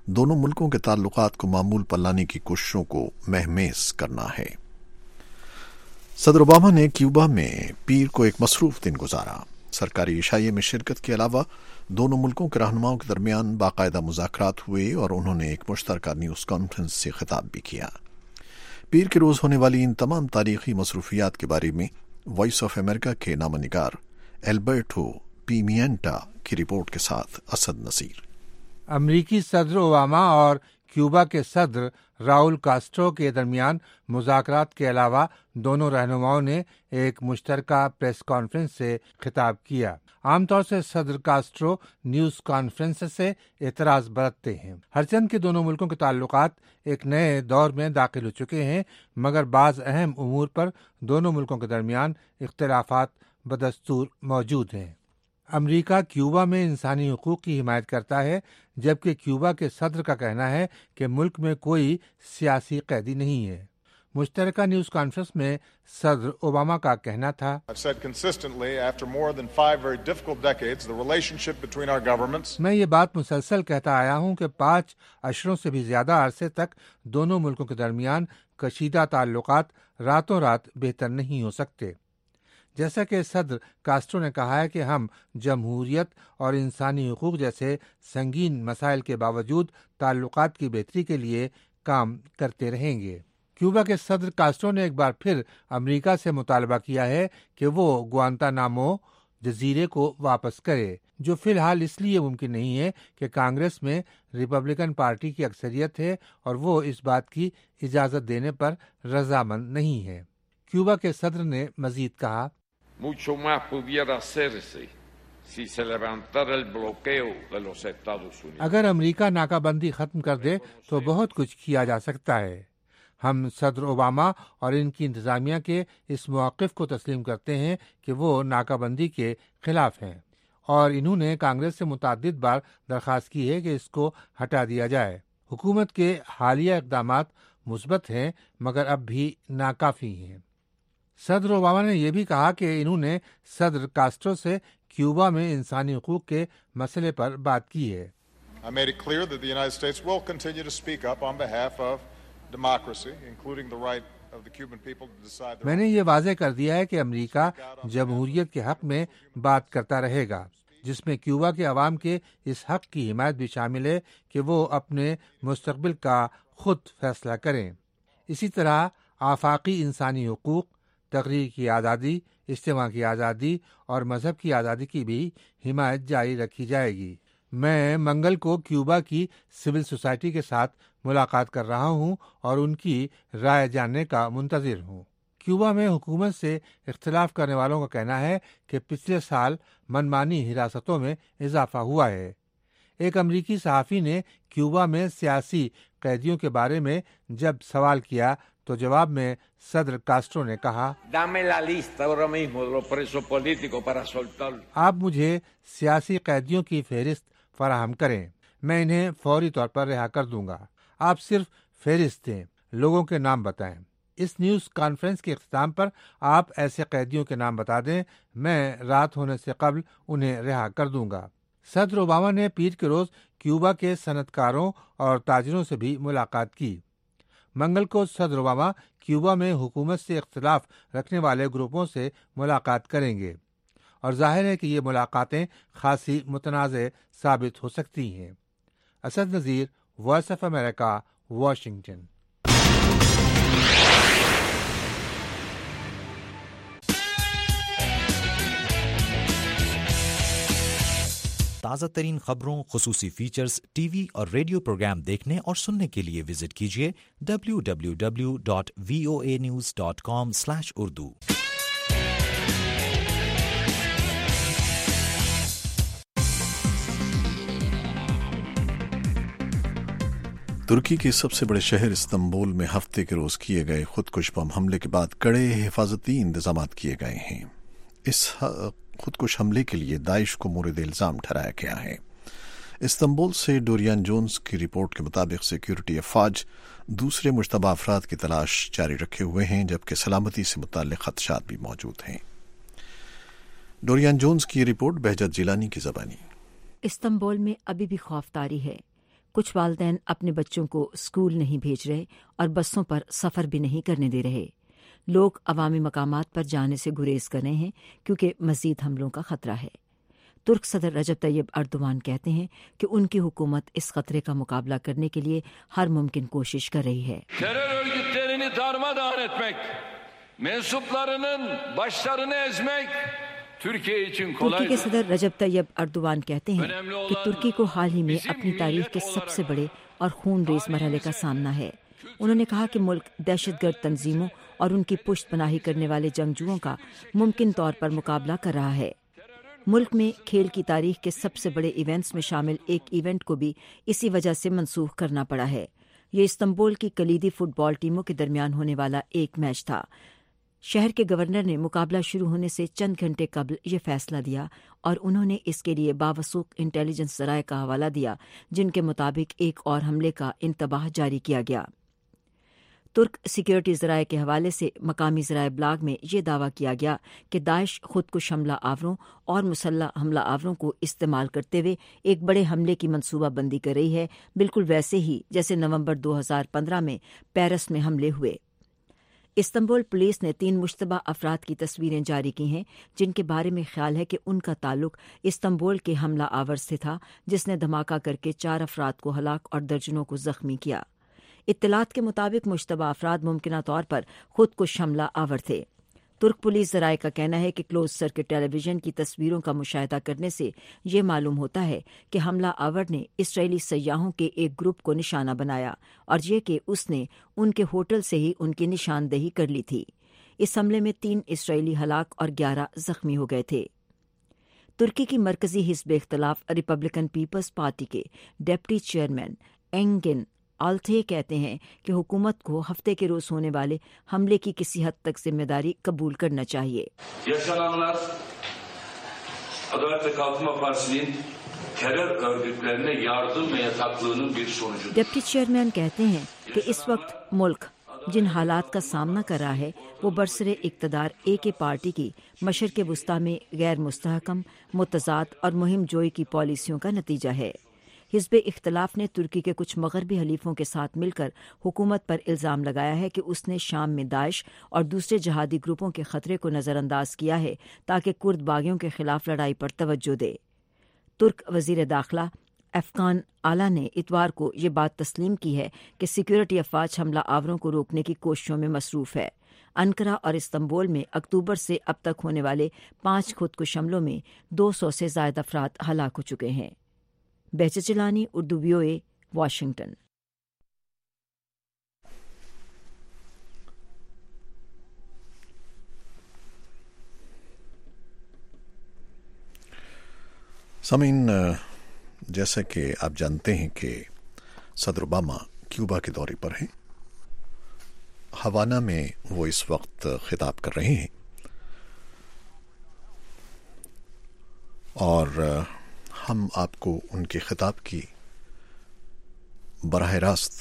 دونوں ملکوں کے تعلقات کو معمول پر لانے کی کوششوں کو مہمیز کرنا ہے۔ صدر اوباما نے کیوبا میں پیر کو ایک مصروف دن گزارا۔ سرکاری عشائیے میں شرکت کے علاوہ دونوں ملکوں کے رہنماؤں کے درمیان باقاعدہ مذاکرات ہوئے اور انہوں نے ایک مشترکہ نیوز کانفرنس سے خطاب بھی کیا۔ پیر کے روز ہونے والی ان تمام تاریخی مصروفیات کے بارے میں وائس آف امریکہ کے نامہ نگار البرٹو پیمینٹا کی رپورٹ کے ساتھ اسد نصیر۔ امریکی صدر اوباما اور کیوبا کے صدر راؤل کاسٹرو کے درمیان مذاکرات کے علاوہ دونوں رہنماؤں نے ایک مشترکہ پریس کانفرنس سے خطاب کیا۔ عام طور سے صدر کاسٹرو نیوز کانفرنس سے اعتراض برتتے ہیں۔ ہرچند کہ دونوں ملکوں کے تعلقات ایک نئے دور میں داخل ہو چکے ہیں، مگر بعض اہم امور پر دونوں ملکوں کے درمیان اختلافات بدستور موجود ہیں۔ امریکہ کیوبا میں انسانی حقوق کی حمایت کرتا ہے، جبکہ کیوبا کے صدر کا کہنا ہے کہ ملک میں کوئی سیاسی قیدی نہیں ہے۔ مشترکہ نیوز کانفرنس میں صدر اوباما کا کہنا تھا، میں یہ بات مسلسل کہتا آیا ہوں کہ 5 عشروں سے بھی زیادہ عرصے تک دونوں ملکوں کے درمیان کشیدہ تعلقات راتوں رات بہتر نہیں ہو سکتے۔ جیسا کہ صدر کاسٹرو نے کہا ہے کہ ہم جمہوریت اور انسانی حقوق جیسے سنگین مسائل کے باوجود تعلقات کی بہتری کے لیے کام کرتے رہیں گے۔ کیوبا کے صدر کاسٹرو نے ایک بار پھر امریکہ سے مطالبہ کیا ہے کہ وہ گوانتانامو جزیرے کو واپس کرے، جو فی الحال اس لیے ممکن نہیں ہے کہ کانگریس میں ریپبلکن پارٹی کی اکثریت ہے اور وہ اس بات کی اجازت دینے پر رضامند نہیں ہے۔ کیوبا کے صدر نے مزید کہا، Mucho más pudiera hacerse si se levantara el bloqueo de los Estados Unidos. اگر امریکہ ناکہ بندی ختم کر دے تو بہت کچھ کیا جا سکتا ہے۔ ہم صدر اوباما اور ان کی انتظامیہ کے اس موقف کو تسلیم کرتے ہیں کہ وہ ناکہ بندی کے خلاف ہیں، اور انہوں نے کانگریس سے متعدد بار درخواست کی ہے کہ اس کو ہٹا دیا جائے۔ حکومت کے حالیہ اقدامات مثبت ہیں، مگر اب بھی ناکافی ہیں۔ صدر اوباما نے یہ بھی کہا کہ انہوں نے صدر کاسٹرو سے کیوبا میں انسانی حقوق کے مسئلے پر بات کی ہے۔ میں نے یہ واضح کر دیا ہے کہ امریکہ جمہوریت کے حق میں بات کرتا رہے گا، جس میں کیوبا کے عوام کے اس حق کی حمایت بھی شامل ہے کہ وہ اپنے مستقبل کا خود فیصلہ کریں۔ اسی طرح آفاقی انسانی حقوق، تقریر کی آزادی، اجتماع کی آزادی اور مذہب کی آزادی کی بھی حمایت جاری رکھی جائے گی۔ میں منگل کو کیوبا کی سول سوسائٹی کے ساتھ ملاقات کر رہا ہوں اور ان کی رائے جاننے کا منتظر ہوں۔ کیوبا میں حکومت سے اختلاف کرنے والوں کا کہنا ہے کہ پچھلے سال منمانی حراستوں میں اضافہ ہوا ہے۔ ایک امریکی صحافی نے کیوبا میں سیاسی قیدیوں کے بارے میں جب سوال کیا تو جواب میں صدر کاسٹرو نے کہا، آپ مجھے سیاسی قیدیوں کی فہرست فراہم کریں، میں انہیں فوری طور پر رہا کر دوں گا۔ آپ صرف فہرست دیں، لوگوں کے نام بتائیں۔ اس نیوز کانفرنس کے اختتام پر آپ ایسے قیدیوں کے نام بتا دیں، میں رات ہونے سے قبل انہیں رہا کر دوں گا۔ صدر اوباما نے پیر کے روز کیوبا کے صنعت کاروں اور تاجروں سے بھی ملاقات کی۔ منگل کو صدر اوباما کیوبا میں حکومت سے اختلاف رکھنے والے گروپوں سے ملاقات کریں گے، اور ظاہر ہے کہ یہ ملاقاتیں خاصی متنازع ثابت ہو سکتی ہیں۔ Asad Nazir, Voice of America, Washington. تازہ ترین خبروں، خصوصی فیچرز، ٹی وی اور ریڈیو پروگرام دیکھنے اور سننے کے لیے وزٹ کیجیے www.voanews.com/urdu۔ ترکی کے سب سے بڑے شہر استنبول میں ہفتے کے روز کیے گئے خودکش بم حملے کے بعد کڑے حفاظتی انتظامات کیے گئے ہیں۔ اس خودکش حملے کے لیے داعش کو مورد الزام ٹھہرایا گیا ہے۔ استنبول سے ڈوریان جونز کی رپورٹ کے مطابق سیکیورٹی افواج دوسرے مشتبہ افراد کی تلاش جاری رکھے ہوئے ہیں، جبکہ سلامتی سے متعلق خدشات بھی موجود ہیں۔ ڈوریان جونز کی رپورٹ بہجت جیلانی کی زبانی۔ استنبول میں ابھی بھی خوف طاری ہے۔ کچھ والدین اپنے بچوں کو اسکول نہیں بھیج رہے اور بسوں پر سفر بھی نہیں کرنے دے رہے۔ لوگ عوامی مقامات پر جانے سے گریز کر رہے ہیں کیونکہ مزید حملوں کا خطرہ ہے۔ ترک صدر رجب طیب اردوان کہتے ہیں کہ ان کی حکومت اس خطرے کا مقابلہ کرنے کے لیے ہر ممکن کوشش کر رہی ہے۔ ترکی کے صدر رجب طیب اردوان کہتے ہیں کہ ترکی کو حال ہی میں اپنی تاریخ کے سب سے بڑے اور خون ریز مرحلے کا سامنا ہے۔ انہوں نے کہا کہ ملک دہشت گرد تنظیموں اور ان کی پشت پناہی کرنے والے جنگجوؤں کا ممکن طور پر مقابلہ کر رہا ہے۔ ملک میں کھیل کی تاریخ کے سب سے بڑے ایونٹس میں شامل ایک ایونٹ کو بھی اسی وجہ سے منسوخ کرنا پڑا ہے۔ یہ استنبول کی کلیدی فٹ بال ٹیموں کے درمیان ہونے والا ایک میچ تھا۔ شہر کے گورنر نے مقابلہ شروع ہونے سے چند گھنٹے قبل یہ فیصلہ دیا اور انہوں نے اس کے لیے باوثوق انٹیلیجنس ذرائع کا حوالہ دیا، جن کے مطابق ایک اور حملے کا انتباہ جاری کیا گیا۔ ترک سیکیورٹی ذرائع کے حوالے سے مقامی ذرائع ابلاغ میں یہ دعویٰ کیا گیا کہ داعش خودکش حملہ آوروں اور مسلح حملہ آوروں کو استعمال کرتے ہوئے ایک بڑے حملے کی منصوبہ بندی کر رہی ہے، بالکل ویسے ہی جیسے نومبر 2015 میں پیرس میں حملے ہوئے۔ استنبول پولیس نے 3 مشتبہ افراد کی تصویریں جاری کی ہیں، جن کے بارے میں خیال ہے کہ ان کا تعلق استنبول کے حملہ آور سے تھا، جس نے دھماکہ کر کے 4 افراد کو ہلاک اور درجنوں کو زخمی کیا۔ اطلاعات کے مطابق مشتبہ افراد ممکنہ طور پر خودکش حملہ آور تھے۔ ترک پولیس ذرائع کا کہنا ہے کہ کلوز سرکٹ ٹیلی ویژن کی تصویروں کا مشاہدہ کرنے سے یہ معلوم ہوتا ہے کہ حملہ آور نے اسرائیلی سیاحوں کے ایک گروپ کو نشانہ بنایا اور یہ کہ اس نے ان کے ہوٹل سے ہی ان کی نشاندہی کر لی تھی۔ اس حملے میں 3 اسرائیلی ہلاک اور 11 زخمی ہو گئے تھے۔ ترکی کی مرکزی حزب اختلاف ریپبلکن پیپلز پارٹی کے ڈپٹی چیئرمین اینگن آلتھے کہتے ہیں کہ حکومت کو ہفتے کے روز ہونے والے حملے کی کسی حد تک ذمہ داری قبول کرنا چاہیے۔ ڈپٹی چیئرمین کہتے ہیں کہ اس وقت ملک جن حالات کا سامنا کر رہا ہے وہ برسر اقتدار AK پارٹی کی مشرق وسطیٰ میں غیر مستحکم، متضاد اور مہم جوئی کی پالیسیوں کا نتیجہ ہے۔ حزب اختلاف نے ترکی کے کچھ مغربی حلیفوں کے ساتھ مل کر حکومت پر الزام لگایا ہے کہ اس نے شام میں داعش اور دوسرے جہادی گروپوں کے خطرے کو نظر انداز کیا ہے تاکہ کرد باغیوں کے خلاف لڑائی پر توجہ دے۔ ترک وزیر داخلہ افغان آلا نے اتوار کو یہ بات تسلیم کی ہے کہ سیکیورٹی افواج حملہ آوروں کو روکنے کی کوششوں میں مصروف ہے۔ انقرہ اور استنبول میں اکتوبر سے اب تک ہونے والے 5 خودکش حملوں میں 200 سے زائد افراد ہلاک ہو چکے ہیں۔ Behjat Jilani, Urdu VOA، Washington. سامعین، جیسا کہ آپ جانتے ہیں کہ صدر اوباما کیوبا کے دورے پر ہیں۔ ہوانا میں وہ اس وقت خطاب کر رہے ہیں اور ہم آپ کو ان کے خطاب کی براہ راست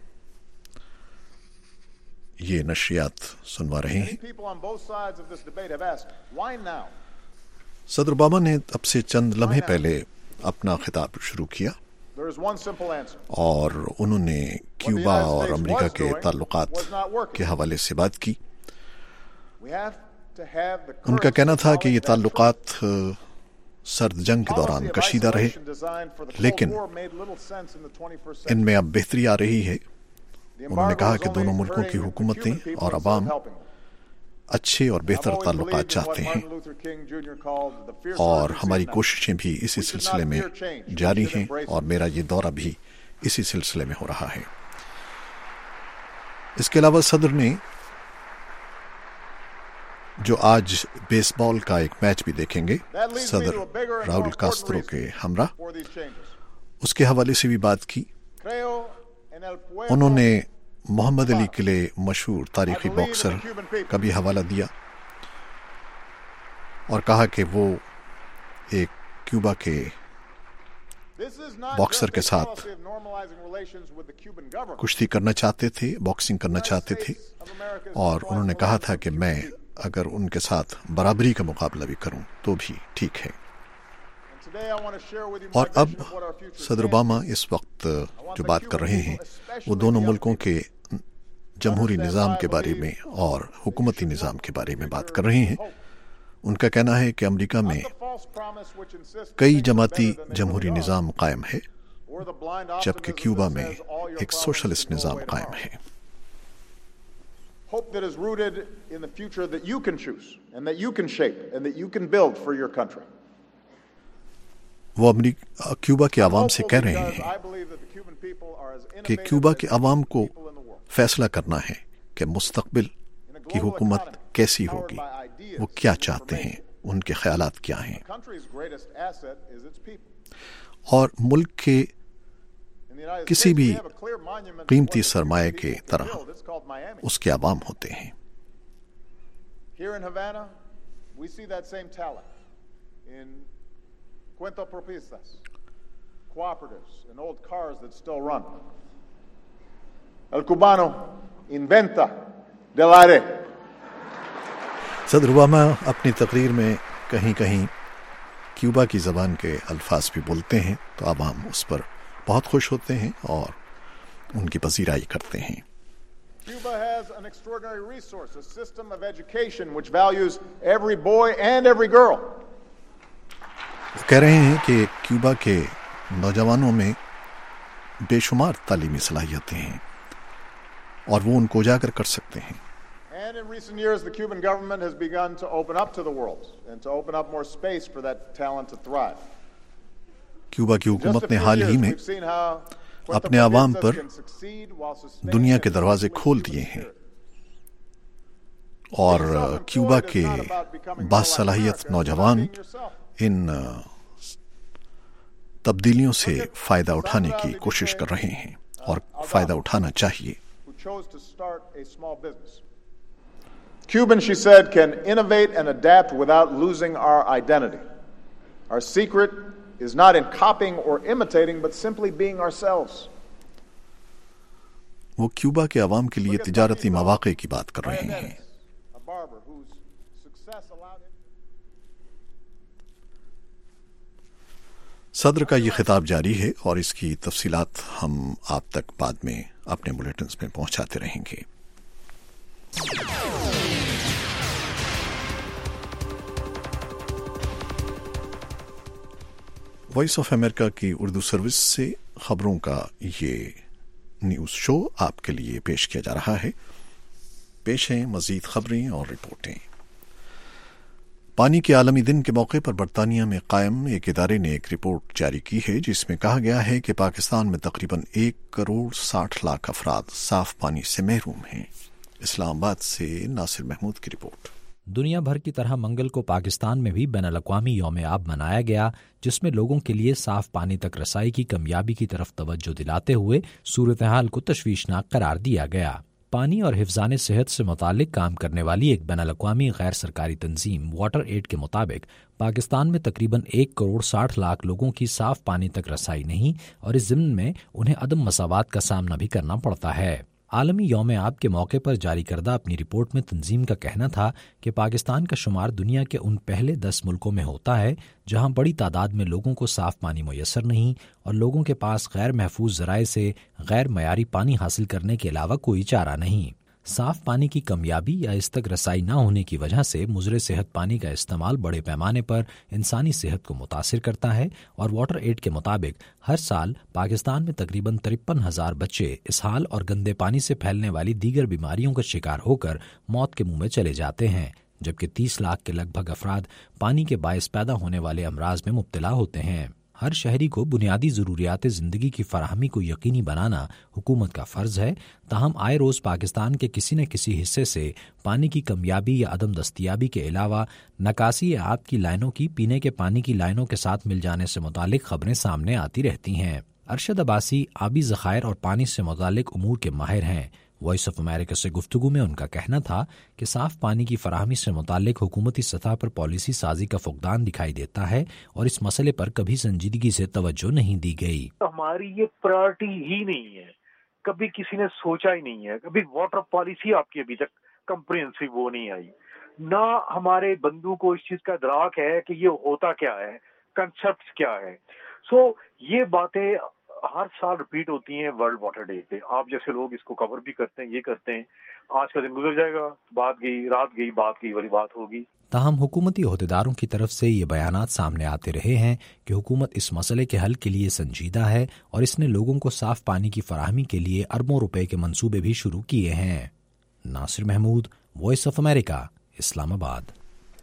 یہ نشریات سنوا رہے ہیں۔ صدر اوباما نے اب سے چند لمحے پہلے اپنا خطاب شروع کیا اور انہوں نے کیوبا اور امریکہ کے تعلقات کے حوالے سے بات کی۔ ان کا کہنا تھا کہ یہ تعلقات سرد جنگ کے دوران کشیدہ رہے، لیکن ان میں اب بہتری آ رہی ہے۔ انہوں نے کہا کہ دونوں ملکوں کی حکومتیں اور عوام اچھے اور بہتر تعلقات چاہتے ہیں اور ہماری کوششیں بھی اسی سلسلے میں جاری ہیں اور میرا یہ دورہ بھی اسی سلسلے میں ہو رہا ہے۔ اس کے علاوہ صدر نے جو آج بیس بال کا ایک میچ بھی دیکھیں گے صدر راؤل کاسترو کے ہمراہ، اس کے حوالے سے بھی بات کی۔ انہوں نے محمد علی قلعے مشہور تاریخی باکسر کا بھی حوالہ دیا اور کہا کہ وہ ایک کیوبا کے باکسر کے ساتھ کشتی کرنا چاہتے تھے، باکسنگ کرنا چاہتے تھے، اور انہوں نے کہا تھا کہ میں اگر ان کے ساتھ برابری کا مقابلہ بھی کروں تو بھی ٹھیک ہے۔ اور اب صدر اوباما اس وقت جو بات کر رہے ہیں وہ دونوں ملکوں کے جمہوری نظام کے بارے میں اور حکومتی نظام کے بارے میں بات کر رہے ہیں. ان کا کہنا ہے کہ امریکہ میں کئی جماعتی جمہوری نظام قائم ہے جبکہ کیوبا میں ایک سوشلسٹ نظام قائم ہے. Hope that is rooted in the future that you can choose and that you can shape and that you can build for your country. وہ کیوبا کے عوام سے کہہ رہے ہیں کہ کیوبا کے عوام کو فیصلہ کرنا ہے کہ مستقبل کی حکومت کیسی ہوگی، وہ کیا چاہتے ہیں، ان کے خیالات کیا ہیں، اور ملک کے کسی بھی قیمتی سرمایہ کے طرح اس کے عوام ہوتے ہیں. Here in Havana, we see that same talent in cuento propistas, cooperatives, and old cars that still run. El cubano inventa del aire. صدر اوباما اپنی تقریر میں کہیں کہیں کیوبا کی زبان کے الفاظ بھی بولتے ہیں تو عوام اس پر بہت خوش ہوتے ہیں اور ان کی پذیرائی کرتے ہیں. Cuba has an extraordinary resource, a system of education which values every boy and every girl. وہ کہہ رہے ہیں کہ کیوبا کے نوجوانوں میں بے شمار تعلیمی صلاحیتیں ہیں اور وہ ان کو اجاگر کر سکتے ہیں. And in recent years, the Cuban government has begun to open up to the world and to open up more space for that talent to thrive. Cuba کی حکومت نے حال ہی میں اپنے عوام پر دنیا کے دروازے کھول دیے ہیں اور کیوبا کے باصلاحیت نوجوان ان تبدیلیوں سے فائدہ اٹھانے کی کوشش کر رہے ہیں اور فائدہ اٹھانا چاہیے. Cuban, she said, can innovate and adapt without losing our identity. Our secret is not in copying or imitating, but simply being ourselves. وہ کیوبا کے عوام کے لیے تجارتی مواقع کی بات کر رہے ہیں. صدر کا یہ خطاب جاری ہے اور اس کی تفصیلات ہم آپ تک بعد میں اپنے بلیٹنز میں پہنچاتے رہیں گے. وائس آف امریکہ کی اردو سروس سے خبروں کا یہ نیوز شو آپ کے لیے پیش کیا جا رہا ہے. پیش ہیں مزید خبریں اور رپورٹیں. پانی کے عالمی دن کے موقع پر برطانیہ میں قائم ایک ادارے نے ایک رپورٹ جاری کی ہے جس میں کہا گیا ہے کہ پاکستان میں تقریباً 1.60 کروڑ افراد صاف پانی سے محروم ہیں. اسلام آباد سے ناصر محمود کی رپورٹ. دنیا بھر کی طرح منگل کو پاکستان میں بھی بین الاقوامی یوم آب منایا گیا جس میں لوگوں کے لیے صاف پانی تک رسائی کی کامیابی کی طرف توجہ دلاتے ہوئے صورتحال کو تشویشناک قرار دیا گیا. پانی اور حفظان صحت سے متعلق کام کرنے والی ایک بین الاقوامی غیر سرکاری تنظیم واٹر ایڈ کے مطابق پاکستان میں تقریباً 1.60 کروڑ لوگوں کی صاف پانی تک رسائی نہیں اور اس ضمن میں انہیں عدم مساوات کا سامنا بھی کرنا پڑتا ہے. عالمی یوم آب کے موقع پر جاری کردہ اپنی رپورٹ میں تنظیم کا کہنا تھا کہ پاکستان کا شمار دنیا کے ان پہلے 10 ملکوں میں ہوتا ہے جہاں بڑی تعداد میں لوگوں کو صاف پانی میسر نہیں اور لوگوں کے پاس غیر محفوظ ذرائع سے غیر معیاری پانی حاصل کرنے کے علاوہ کوئی چارہ نہیں. صاف پانی کی کمیابی یا اس تک رسائی نہ ہونے کی وجہ سے مضر صحت پانی کا استعمال بڑے پیمانے پر انسانی صحت کو متاثر کرتا ہے اور واٹر ایڈ کے مطابق ہر سال پاکستان میں تقریباً 53,000 بچے اسہال اور گندے پانی سے پھیلنے والی دیگر بیماریوں کا شکار ہو کر موت کے منہ میں چلے جاتے ہیں جبکہ 30 لاکھ کے لگ بھگ افراد پانی کے باعث پیدا ہونے والے امراض میں مبتلا ہوتے ہیں. ہر شہری کو بنیادی ضروریات زندگی کی فراہمی کو یقینی بنانا حکومت کا فرض ہے. تاہم آئے روز پاکستان کے کسی نہ کسی حصے سے پانی کی کمیابی یا عدم دستیابی کے علاوہ نکاسی آب کی لائنوں کی پینے کے پانی کی لائنوں کے ساتھ مل جانے سے متعلق خبریں سامنے آتی رہتی ہیں. ارشد عباسی آبی ذخائر اور پانی سے متعلق امور کے ماہر ہیں. وائس آف امریکہ سے گفتگو میں ان کا کہنا تھا کہ صاف پانی کی فراہمی سے متعلق حکومتی سطح پر پالیسی سازی کا فقدان دکھائی دیتا ہے اور اس مسئلے پر کبھی سنجیدگی سے توجہ نہیں دی گئی. ہماری یہ پرائرٹی ہی نہیں ہے، کبھی کسی نے سوچا ہی نہیں ہے. کبھی واٹر پالیسی آپ کی ابھی تک کمپریہنسو وہ نہیں آئی، نہ ہمارے بندوں کو اس چیز کا ادراک ہے کہ یہ ہوتا کیا ہے. कंसेप्ट क्या है। सो ये बातें हर साल रिपीट होती हैं वर्ल्ड वाटर डे पे। आप जैसे लोग इसको कवर भी करते हैं, ये करते हैं, आज का दिन गुजर जाएगा, बात गई, रात गई, बात गई, वाली बात होगी। ताहम हुकूमती ओहदेदारों की तरफ से ये बयानात सामने आते रहे हैं कि हुकूमत इस मसले के हल के लिए संजीदा है और इसने लोगों को साफ पानी की फराहमी के लिए अरबों रुपए के मंसूबे भी शुरू किए हैं। Nasir Mahmood, Voice of America, Islamabad.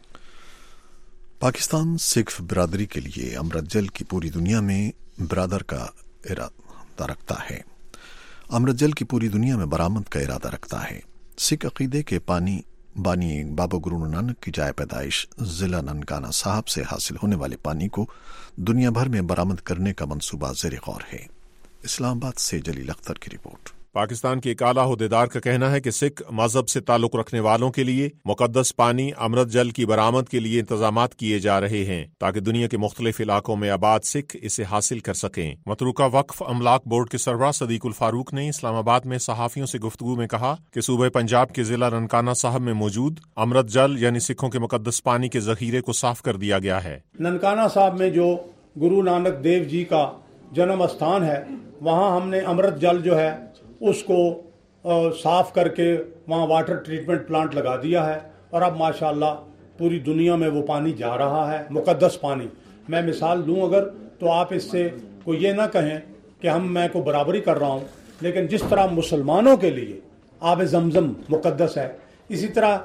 Pakistan Sikh बिरादरी के लिए अमृत जल की पूरी दुनिया में बरादर का इरादा रखता है। अमृत जल की पूरी दुनिया में बरामद का इरादा रखता है। सिख अकीदे के बानी बाबा गुरु नानक की जाए पैदाइश जिला ननकाना साहब से हासिल होने वाले पानी को दुनिया भर में बरामद करने का मंसूबा ज़ेर गौर है। इस्लामाबाद से जलील अख्तर की रिपोर्ट। पाकिस्तान के एक आला अहदेदार का कहना है कि सिख मजहब से ताल्लुक रखने वालों के लिए मुकद्दस पानी अमृत जल की बरामद के लिए इंतजामात किए जा रहे हैं ताकि दुनिया के मुख्तलिफ इलाकों में आबाद सिख इसे हासिल कर सकें। मतरूका वक्फ अमलाक बोर्ड के सरबराह सदीकुल फारूक ने इस्लामाबाद में सहाफियों से गुफ्तगू में कहा कि सूबे पंजाब के जिला ननकाना साहब में मौजूद अमृत जल यानी सिखों के मुकद्दस पानी के जखीरे को साफ कर दिया गया है। ननकाना साहब में जो गुरु नानक देव जी का जन्म स्थान है, वहाँ हमने अमृत जल जो है उसको साफ करके वहाँ वाटर ट्रीटमेंट प्लांट लगा दिया है और अब माशाल्लाह पूरी दुनिया में वो पानी जा रहा है, मुकद्दस पानी। मैं मिसाल दूं अगर, तो आप इससे कोई ये ना कहें कि मैं को बराबरी कर रहा हूँ, लेकिन जिस तरह मुसलमानों के लिए आब ज़मज़म मुकद्दस है, इसी तरह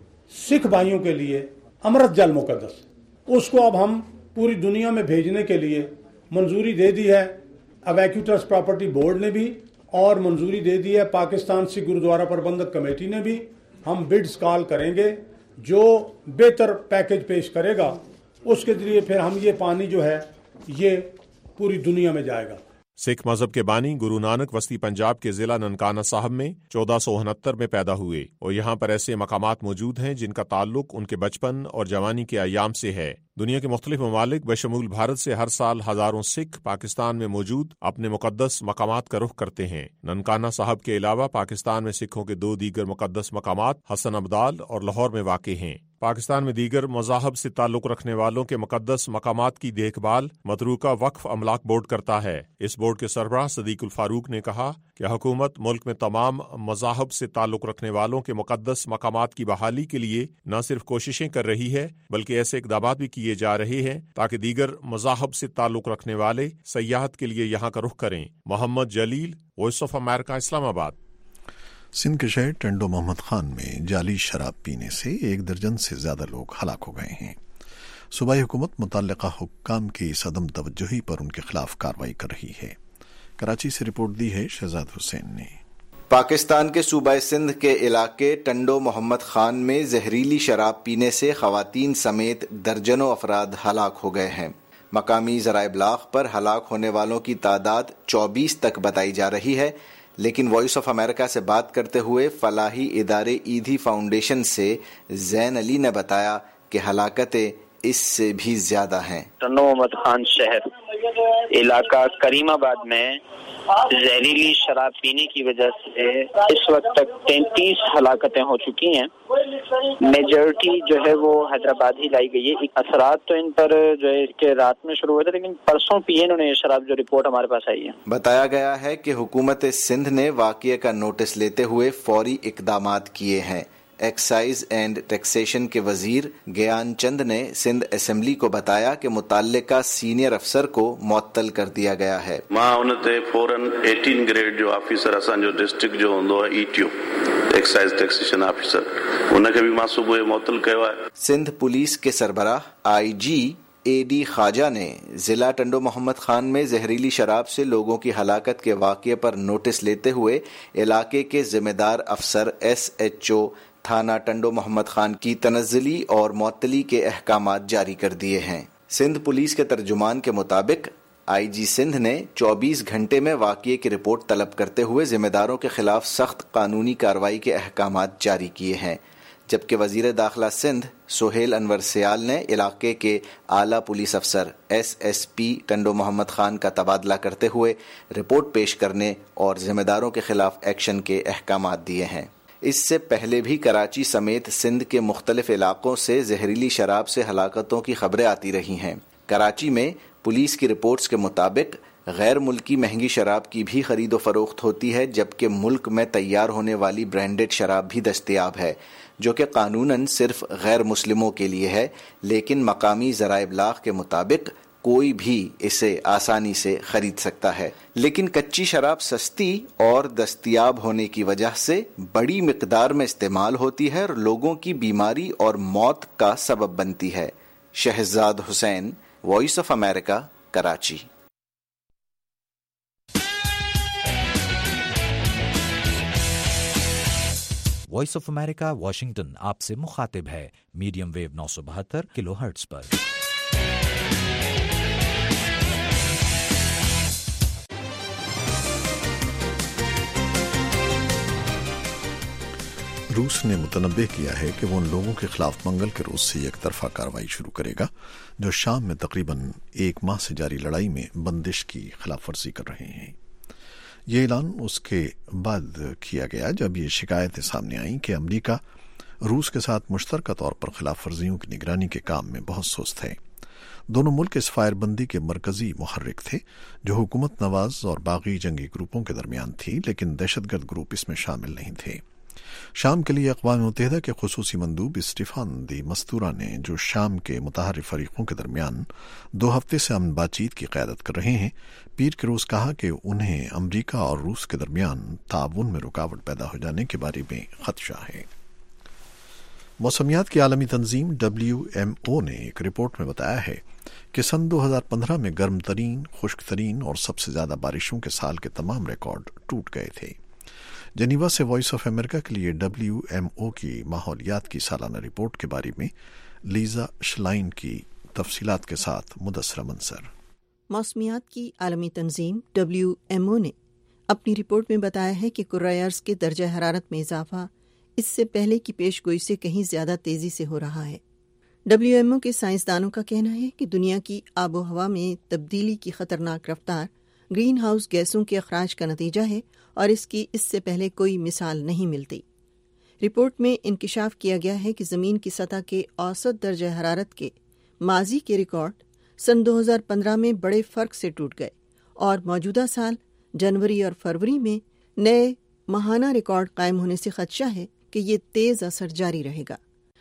सिख भाइयों के लिए अमृत जल मुकद्दस, उसको अब हम पूरी दुनिया में भेजने के लिए मंजूरी दे दी है अवैक्यूटस प्रॉपर्टी बोर्ड ने भी, और मंजूरी दे दी है पाकिस्तान सिख गुरुद्वारा प्रबंधक कमेटी ने भी। हम बिड्स कॉल करेंगे, जो बेहतर पैकेज पेश करेगा उसके जरिए फिर हम ये पानी जो है ये पूरी दुनिया में जाएगा। सिख मजहब के बानी गुरु नानक वस्ती पंजाब के जिला ननकाना साहब में 1469 में पैदा हुए और यहाँ पर ऐसे मकामात मौजूद हैं जिनका ताल्लुक उनके बचपन और जवानी के अयाम से है। दुनिया के मुख्तलिफ ममालिक बशमूल भारत से हर साल हजारों सिख पाकिस्तान में मौजूद अपने मुकद्दस मकामात का रुख करते हैं। ननकाना साहब के अलावा पाकिस्तान में सिखों के 2 दीगर मुकद्दस मकामात हसन अब्दाल और लाहौर में वाक़े हैं। पाकिस्तान में दीगर मज़ाहब से ताल्लुक रखने वालों के मुकद्दस मकामात की देखभाल मतरूका वक्फ अमलाक बोर्ड करता है। इस बोर्ड के सरबराह सदीकुल फारूक ने कहा कि हुकूमत मुल्क में तमाम मज़ाहब से ताल्लुक रखने वालों के मुकद्दस मकामात की बहाली के लिए न सिर्फ कोशिशें कर रही है बल्कि ऐसे इक़दाम भी किए जा रहे हैं ताकि दीगर मज़ाहब से ताल्लुक रखने वाले सयाहत के लिए यहाँ का रुख करें। Mohammad Jalil, Voice of America, Islamabad. Sindh के शहर टंडो मोहम्मद खान में जाली शराब पीने से 1 दर्जन से ज्यादा लोग हलाक हो गए हैं। सूबाई हुकूमत मुतल्लिका हुक्काम की सदम तवज्जुही पर उनके खिलाफ कार्रवाई कर रही है। कराची से रिपोर्ट दी है शहजाद हुसैन ने। पाकिस्तान के सूबा सिंध के इलाके टंडो मोहम्मद खान में जहरीली शराब पीने से खवातीन समेत दर्जनों अफराद हलाक हो गए हैं। मकामी ज़राए इब्लाग पर हलाक होने वालों की तादाद 24 तक बताई जा रही है, लेकिन वॉइस ऑफ अमेरिका से बात करते हुए फलाही इदारे ईदी फाउंडेशन से जैन अली ने बताया कि हलाकतें इससे भी ज्यादा हैं। टंडो मोहम्मद खान शहर इलाका करीमाबाद में जहरीली शराब पीने की वजह से इस वक्त तक 33 हलाकतें हो चुकी हैं। मेजॉरिटी जो है वो हैदराबाद ही लाई गई है। असरात तो इन पर जो है कि रात में शुरू हुए थे, लेकिन परसों पिए इन्होंने ये शराब, जो रिपोर्ट हमारे पास आई है। बताया गया है कि हुकूमत सिंध ने वाक़ये का नोटिस लेते हुए फौरी इक़दामात किए हैं। एक्साइज एंड टैक्सेशन के वजीर ज्ञान चंद ने सिंध असेंबली को बताया कि मुतल्लिका सीनियर अफसर को मुअत्तल कर दिया गया है। मां उनते फौरन 18 ग्रेड जो ऑफिसर असांजो डिस्ट्रिक्ट जो हूंदो आहे ईटीओ एक्साइज टैक्सेशन ऑफिसर, उनखे भी मां सुबुह मुअत्तल कयो आहे। सिंध पुलिस के सरबराह आईजी एडी खाजा ने जिला टंडो मोहम्मद खान में जहरीली शराब से लोगों की हलाकत के वाक़ये पर नोटिस लेते हुए इलाके के जिम्मेदार अफसर SHO थाना टंडो मोहम्मद खान की तनज़्ज़ुली और मुअत्तली के अहकामात जारी कर दिए हैं। सिंध पुलिस के तर्जुमान के मुताबिक IG सिंध ने 24 घंटे में वाक़ये की रिपोर्ट तलब करते हुए जिम्मेदारों के खिलाफ सख्त कानूनी कार्रवाई के अहकामात जारी किए हैं, जबकि वजीर दाखिला सिंध सोहेल अनवर सियाल ने इलाके के आला पुलिस अफसर SSP टंडो मोहम्मद खान का तबादला करते हुए रिपोर्ट पेश करने और जिम्मेदारों के खिलाफ एक्शन के अहकामात दिए हैं। इससे पहले भी कराची समेत सिंध के मुख्तलिफ इलाकों से जहरीली शराब से हलाकतों की खबरें आती रही हैं। कराची में पुलिस की रिपोर्ट्स के मुताबिक गैर मुल्की महंगी शराब की भी खरीदो फरोख्त होती है, जबकि मुल्क में तैयार होने वाली ब्रांडेड शराब भी दस्तयाब है, जो कि कानूनन सिर्फ गैर मुस्लिमों के लिए है, लेकिन मकामी ज़राए इब्लाग के मुताबिक कोई भी इसे आसानी से खरीद सकता है। लेकिन कच्ची शराब सस्ती और दस्तयाब होने की वजह से बड़ी मिकदार में इस्तेमाल होती है और लोगों की बीमारी और मौत का सबब बनती है। Shahzad Hussain, Voice of America, Karachi. Voice of America Washington आपसे मुखातिब है मीडियम वेव 972 किलोहर्ट्ज पर। रूस ने मुतनब्बे किया है कि वो उन लोगों के खिलाफ मंगल के रोज से एक तरफा कार्रवाई शुरू करेगा जो शाम में तकरीबन एक माह से जारी लड़ाई में बंदिश की खिलाफ वर्जी कर रहे हैं। ये ऐलान उसके बाद किया गया जब ये शिकायतें सामने आईं कि अमरीका रूस के साथ मुश्तरका तौर पर खिलाफ वर्जियों की निगरानी के काम में बहुत सुस्त है। दोनों मुल्क इस फायरबंदी के मरकजी मुहर्रिक थे जो हुकूमत नवाज और बागी जंगी ग्रुपों के दरमियान थी, लेकिन दहशतगर्द ग्रुप इसमें शामिल नहीं थे। शाम के लिए अक़वाम मुत्तहिदा के खुसूसी मंदूब स्टीफान दी मस्तूरा ने, जो शाम के मुतहर्रिफ फरीकों के दरमियान 2 हफ्ते से अमन बातचीत की क़यादत कर रहे हैं, पीर के रोज़ कहा कि उन्हें अमरीका और रूस के दरमियान ताउन में रुकावट पैदा हो जाने के बारे में खदशा है। मौसमियात की आलमी तंजीम WMO ने एक रिपोर्ट में बताया है कि सन 2015 में गर्म तरीन, खुश्क तरीन और सबसे ज़्यादा बारिशों के साल के तमाम रिकॉर्ड टूट गए थे। जेनीवा से वॉइस ऑफ अमेरिका के लिए WMO की माहौलियात की सालाना रिपोर्ट के बारे में लीजा श्लाइन की तफसीलात के साथ मुदस्सरा मंसर। मौसमियात की आलमी तंजीम WMO ने अपनी रिपोर्ट में बताया है कि कुर्राए अर्ज़ के दर्जा हरारत में इजाफा इससे पहले की पेशगोई से कहीं ज़्यादा तेज़ी से हो रहा है। WMO के साइंसदानों का कहना है कि दुनिया की आबो हवा में तब्दीली की खतरनाक रफ्तार ग्रीन हाउस गैसों के अखराज का नतीजा है और इसकी इससे पहले कोई मिसाल नहीं मिलती। रिपोर्ट में इंकिशाफ किया गया है कि ज़मीन की सतह के औसत दर्जा हरारत के माजी के रिकॉर्ड सन 2015 में बड़े फ़र्क से टूट गए और मौजूदा साल जनवरी और फरवरी में नए माहाना रिकॉर्ड कायम होने से खदशा है कि ये तेज़ असर जारी रहेगा।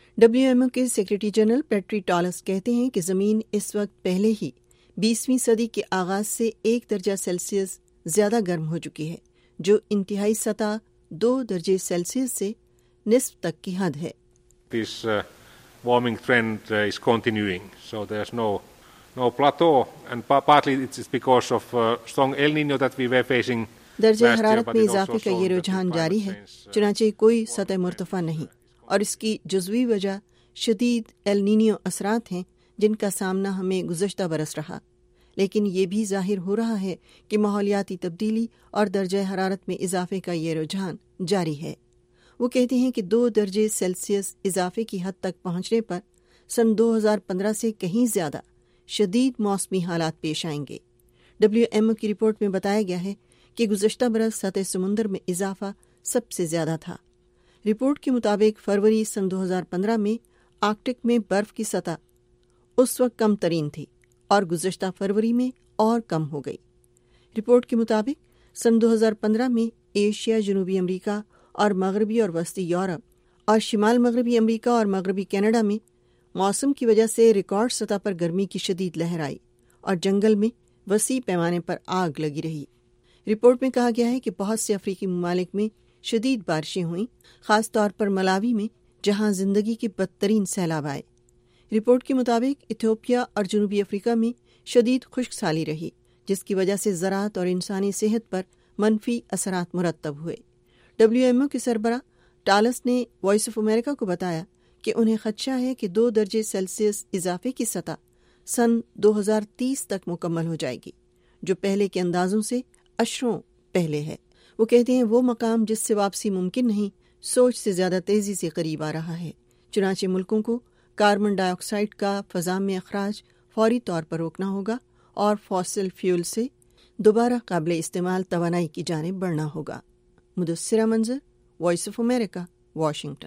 WMO के सेक्रेटरी जनरल पेट्री टॉलस कहते हैं कि ज़मीन इस वक्त पहले ही 20वीं सदी के आगाज़ से 1 दर्जा सेल्सियस ज़्यादा गर्म हो चुकी है, जो इंतहाई सतह 2 दर्जे सेल्सियस से निस्फ तक की हद है। This warming trend is continuing, so there's no plateau, and partly it's because of strong El Niño that we were facing. दर्जा हरारत में इजाफे का ये रुझान जारी है, चुनांचे कोई सतह मुर्तफा नहीं, और इसकी जुज़वी वजह शदीद एल नीनियो असरात हैं जिनका सामना हमें गुज़श्ता बरस रहा। लेकिन ये भी ज़ाहिर हो रहा है कि माहौलियाती तब्दीली और दर्जा हरारत में इजाफे का ये रुझान जारी है। वो कहते हैं कि 2 दर्जे सेल्सियस इजाफे की हद तक पहुँचने पर सन 2015 से कहीं ज़्यादा शदीद मौसमी हालात पेश आएंगे। WMO की रिपोर्ट में बताया गया है कि गुज़श्ता बरस सतह समुंदर में इजाफा सबसे ज़्यादा था। रिपोर्ट के मुताबिक फरवरी सन 2015 में आर्कटिक में बर्फ़ की सतह उस वक्त कम तरीन थी और गुज़श्ता फरवरी में और कम हो गई। रिपोर्ट के मुताबिक सन 2015 में एशिया, जनूबी अमेरिका और मगरबी और वस्ती यूरोप और शिमाल मगरबी अमेरिका और मगरबी कनाडा में मौसम की वजह से रिकॉर्ड सतह पर गर्मी की शदीद लहर आई और जंगल में वसी पैमाने पर आग लगी रही। रिपोर्ट में कहा गया है कि बहुत से अफ्रीकी ममालिक में शदीद बारिशें हुईं, ख़ास तौर पर मलावी में, जहां ज़िंदगी के बदतरीन सैलाब आए। रिपोर्ट के मुताबिक इथियोपिया और जनूबी अफ्रीका में शदीद खुश्क साली रही, जिसकी वजह से ज़राअत और इंसानी सेहत पर मनफी असरात मुरतब हुए। WMO के सरबराह टालस ने वॉइस ऑफ अमेरिका को बताया कि उन्हें खदशा है कि 2 दर्जे सेल्सियस इजाफे की सतह सन 2030 तक मुकम्मल हो जाएगी, जो पहले के अंदाजों से अशरों पहले है। वो कहते हैं वो मकाम जिससे वापसी मुमकिन नहीं, सोच से ज़्यादा तेज़ी से करीब आ रहा है। चुनांचे मुल्कों को कार्बन डाइऑक्साइड का फ़ज़ा में अखराज फौरी तौर पर रोकना होगा और फॉसिल फ्यूल से दोबारा काबिल इस्तेमाल तवानाई की जानिब बढ़ना होगा। मुदस्सिरा मंजर, वॉइस ऑफ अमेरिका, वाशिंगटन।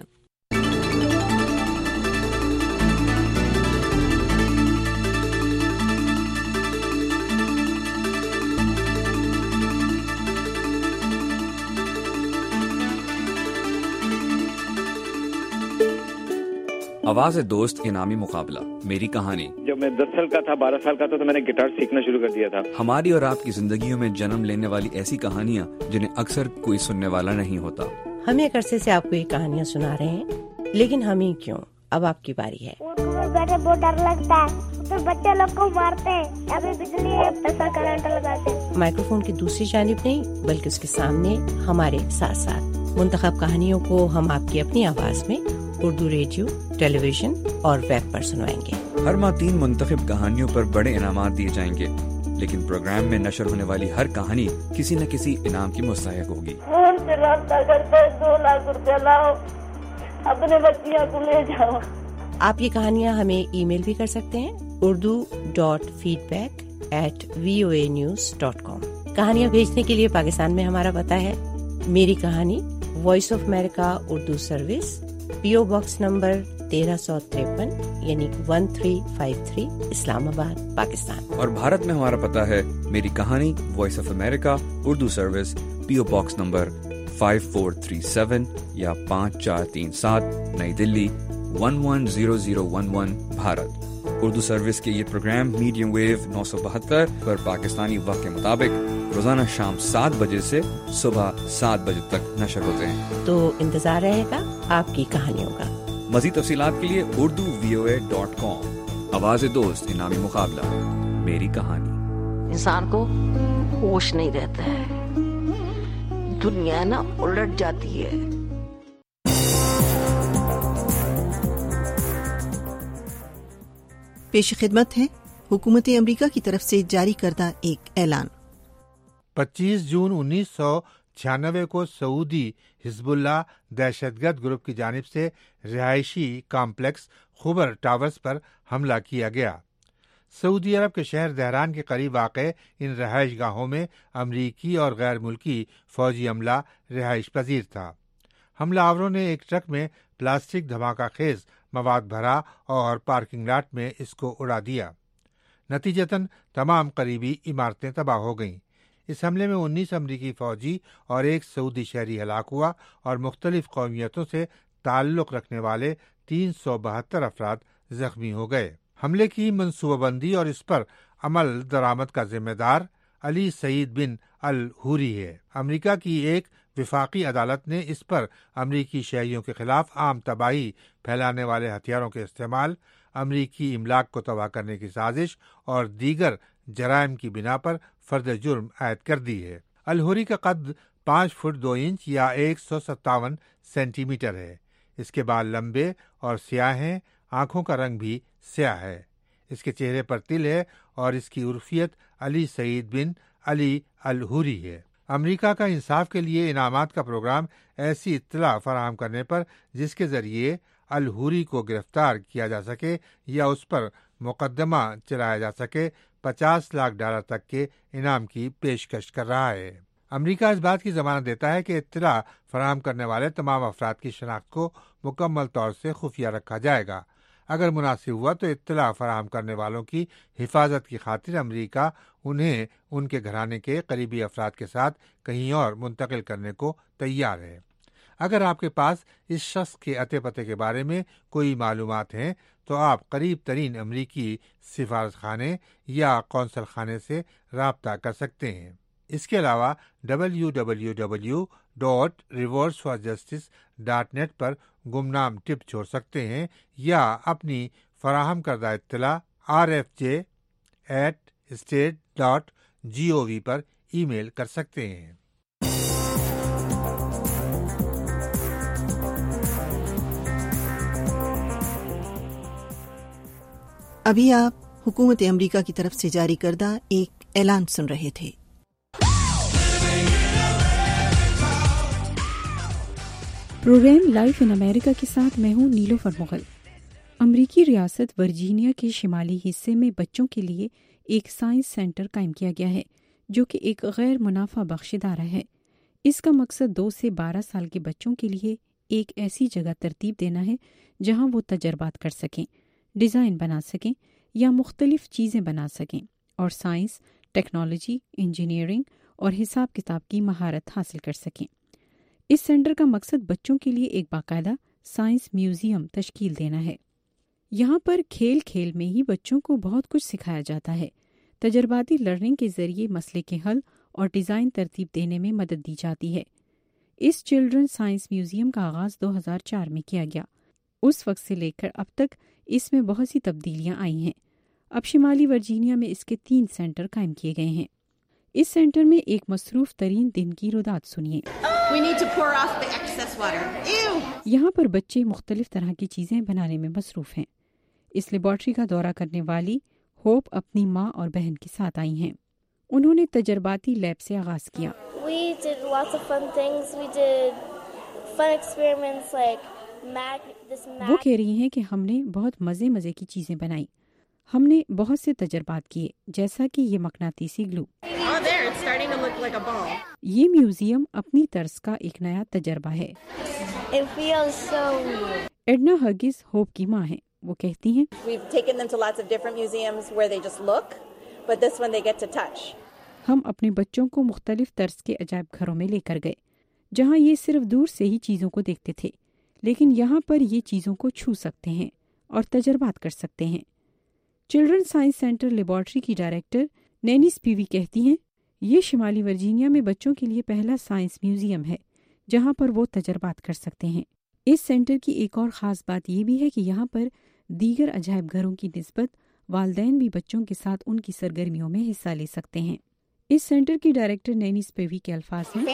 آواز دوست انعامی مقابلہ میری کہانی. جب میں 10 سال کا تھا 12 سال کا تھا تو میں نے گٹار سیکھنا شروع کر دیا تھا. ہماری اور آپ کی زندگیوں میں جنم لینے والی ایسی کہانیاں جنہیں اکثر کوئی سننے والا نہیں ہوتا. ہم ایک عرصے سے آپ کو یہ کہانیاں سنا رہے ہیں، لیکن ہم ہی کیوں، اب آپ کی باری ہے. بیٹھے بہت ڈر لگتا ہے، تو بچے لوگ کو مارتے ہیں، ابھی بجلی ہے ایسا کرنٹ لگاتے ہیں. مائکروفون کی دوسری جانب نہیں بلکہ اس کے سامنے ہمارے ساتھ ساتھ منتخب کہانیوں کو ہم آپ کی اپنی آواز میں اردو ریڈیو، ٹیلی ویژن اور ویب پر سنوائیں گے. ہر ماہ 3 منتخب کہانیوں پر بڑے انعامات دیے جائیں گے، لیکن پروگرام میں نشر ہونے والی ہر کہانی کسی نہ کسی انعام کی مستحق ہوگی. فون سے رابطہ کرتے 2 لاکھ روپیہ لاؤ، اپنے بچیاں کو لے جاؤ. آپ یہ کہانیاں ہمیں ای میل بھی کر سکتے ہیں urdu.feedback@voanews.com. کہانیاں بھیجنے کے لیے پاکستان میں ہمارا پتہ ہے میری کہانی، Voice of America Urdu service, PO box number 1353 یعنی 1353 اسلام آباد، پاکستان. اور بھارت میں ہمارا پتہ ہے میری کہانی، Voice of America Urdu service, PO box number 5437 یا 5437 نئی دلی 110011 بھارت. اردو سروس کے یہ پروگرام میڈیم ویو 972 پر پاکستانی وقت کے مطابق روزانہ شام 7 بجے سے صبح 7 بجے تک نشر ہوتے ہیں. تو انتظار رہے گا آپ کی کہانیوں کا. مزید تفصیلات کے لیے urduvoa.com. آواز دوست انعامی مقابلہ میری کہانی. انسان کو ہوش نہیں رہتا ہے، دنیا نا الٹ جاتی ہے. پیش خدمت ہے حکومت امریکہ کی طرف سے جاری کردہ ایک اعلان. 25 جون 1996 کو سعودی حزب اللہ دہشت گرد گروپ کی جانب سے رہائشی کامپلیکس خبر ٹاورز پر حملہ کیا گیا. سعودی عرب کے شہر دہران کے قریب واقع ان رہائش گاہوں میں امریکی اور غیر ملکی فوجی عملہ رہائش پذیر تھا. حملہ آوروں نے ایک ٹرک میں پلاسٹک دھماکہ خیز مواد بھرا اور پارکنگ لاٹ میں اس کو اڑا دیا. نتیجتاً تمام قریبی عمارتیں تباہ ہو گئیں. اس حملے میں 19 امریکی فوجی اور ایک سعودی شہری ہلاک ہوا اور مختلف قومیتوں سے تعلق رکھنے والے 372 افراد زخمی ہو گئے. حملے کی منصوبہ بندی اور اس پر عمل درآمد کا ذمہ دار علی سعید بن الحوری ہے. امریکہ کی ایک وفاقی عدالت نے اس پر امریکی شہریوں کے خلاف عام تباہی پھیلانے والے ہتھیاروں کے استعمال، امریکی املاک کو تباہ کرنے کی سازش اور دیگر جرائم کی بنا پر فرد جرم عائد کر دی ہے. الحوری کا قد 5 فٹ 2 انچ یا 157 سینٹی میٹر ہے. اس کے بال لمبے اور سیاہ ہیں، آنکھوں کا رنگ بھی سیاہ ہے. اس کے چہرے پر تل ہے اور اس کی عرفیت علی سعید بن علی الحوری ہے. امریکہ کا انصاف کے لیے انعامات کا پروگرام ایسی اطلاع فراہم کرنے پر جس کے ذریعے الحوری کو گرفتار کیا جا سکے یا اس پر مقدمہ چلایا جا سکے $50 لاکھ تک کے انعام کی پیشکش کر رہا ہے. امریکہ اس بات کی ضمانت دیتا ہے کہ اطلاع فراہم کرنے والے تمام افراد کی شناخت کو مکمل طور سے خفیہ رکھا جائے گا. اگر مناسب ہوا تو اطلاع فراہم کرنے والوں کی حفاظت کی خاطر امریکہ انہیں ان کے گھرانے کے قریبی افراد کے ساتھ کہیں اور منتقل کرنے کو تیار ہے. اگر آپ کے پاس اس شخص کے اتے پتے کے بارے میں کوئی معلومات ہیں تو آپ قریب ترین امریکی سفارت خانے یا قونصل خانے سے رابطہ کر سکتے ہیں. اس کے علاوہ www.rewardsforjustice.net پر گمنام ٹپ چھوڑ سکتے ہیں یا اپنی فراہم کردہ اطلاع rfj@state.gov پر ای میل کر سکتے ہیں. ابھی آپ حکومت امریکہ کی طرف سے جاری کردہ ایک اعلان سن رہے تھے. پروگرام لائف ان امریکہ کے ساتھ میں ہوں نیلوفر مغل. امریکی ریاست ورجینیا کے شمالی حصے میں بچوں کے لیے ایک سائنس سینٹر قائم کیا گیا ہے جو کہ ایک غیر منافع بخش ادارہ ہے. اس کا مقصد 2 سے 12 سال کے بچوں کے لیے ایک ایسی جگہ ترتیب دینا ہے جہاں وہ تجربات کر سکیں، ڈیزائن بنا سکیں یا مختلف چیزیں بنا سکیں اور سائنس، ٹیکنالوجی، انجینئرنگ اور حساب کتاب کی مہارت حاصل کر سکیں. اس سینٹر کا مقصد بچوں کے لیے ایک باقاعدہ سائنس میوزیم تشکیل دینا ہے یہاں پر کھیل کھیل میں ہی بچوں کو بہت کچھ سکھایا جاتا ہے. تجرباتی لرننگ کے ذریعے مسئلے کے حل اور ڈیزائن ترتیب دینے میں مدد دی جاتی ہے. اس چلڈرن سائنس میوزیم کا آغاز 2004 میں کیا گیا. اس وقت سے لے کر اب تک اس میں بہت سی تبدیلیاں آئی ہیں. اب شمالی ورجینیا میں اس کے 3 سینٹر قائم کیے گئے ہیں. اس سینٹر میں ایک مصروف ترین دن کی روداد سنیے. یہاں پر بچے مختلف طرح کی چیزیں بنانے میں مصروف ہیں. اس لیبارٹری کا دورہ کرنے والی ہوپ اپنی ماں اور بہن کے ساتھ آئی ہیں. انہوں نے تجرباتی لیب سے آغاز کیا. وہ کہہ رہی ہیں کہ ہم نے بہت مزے کی چیزیں بنائی. ہم نے بہت سے تجربات کیے، جیسا کہ یہ مقناطیسی گلو. یہ میوزیم اپنی طرز کا ایک نیا تجربہ ہے. ایڈنا ہرگز ہوپ کی ماں ہیں. وہ کہتی ہیں ہم اپنے بچوں کو مختلف طرز کے عجائب گھروں میں لے کر گئے جہاں یہ صرف دور سے ہی چیزوں کو دیکھتے تھے، لیکن یہاں پر یہ چیزوں کو چھو سکتے ہیں اور تجربات کر سکتے ہیں. چلڈرن سائنس سینٹر لیبارٹری کی ڈائریکٹر نینی سپیوی کہتی ہیں یہ شمالی ورجینیا میں بچوں کے لیے پہلا سائنس میوزیم ہے جہاں پر وہ تجربات کر سکتے ہیں. اس سینٹر کی ایک اور خاص بات یہ بھی ہے کہ یہاں پر دیگر عجائب گھروں کی نسبت والدین بھی بچوں کے ساتھ ان کی سرگرمیوں میں حصہ لے سکتے ہیں. اس سینٹر کی ڈائریکٹر نینی سپیوی کے الفاظ ہیں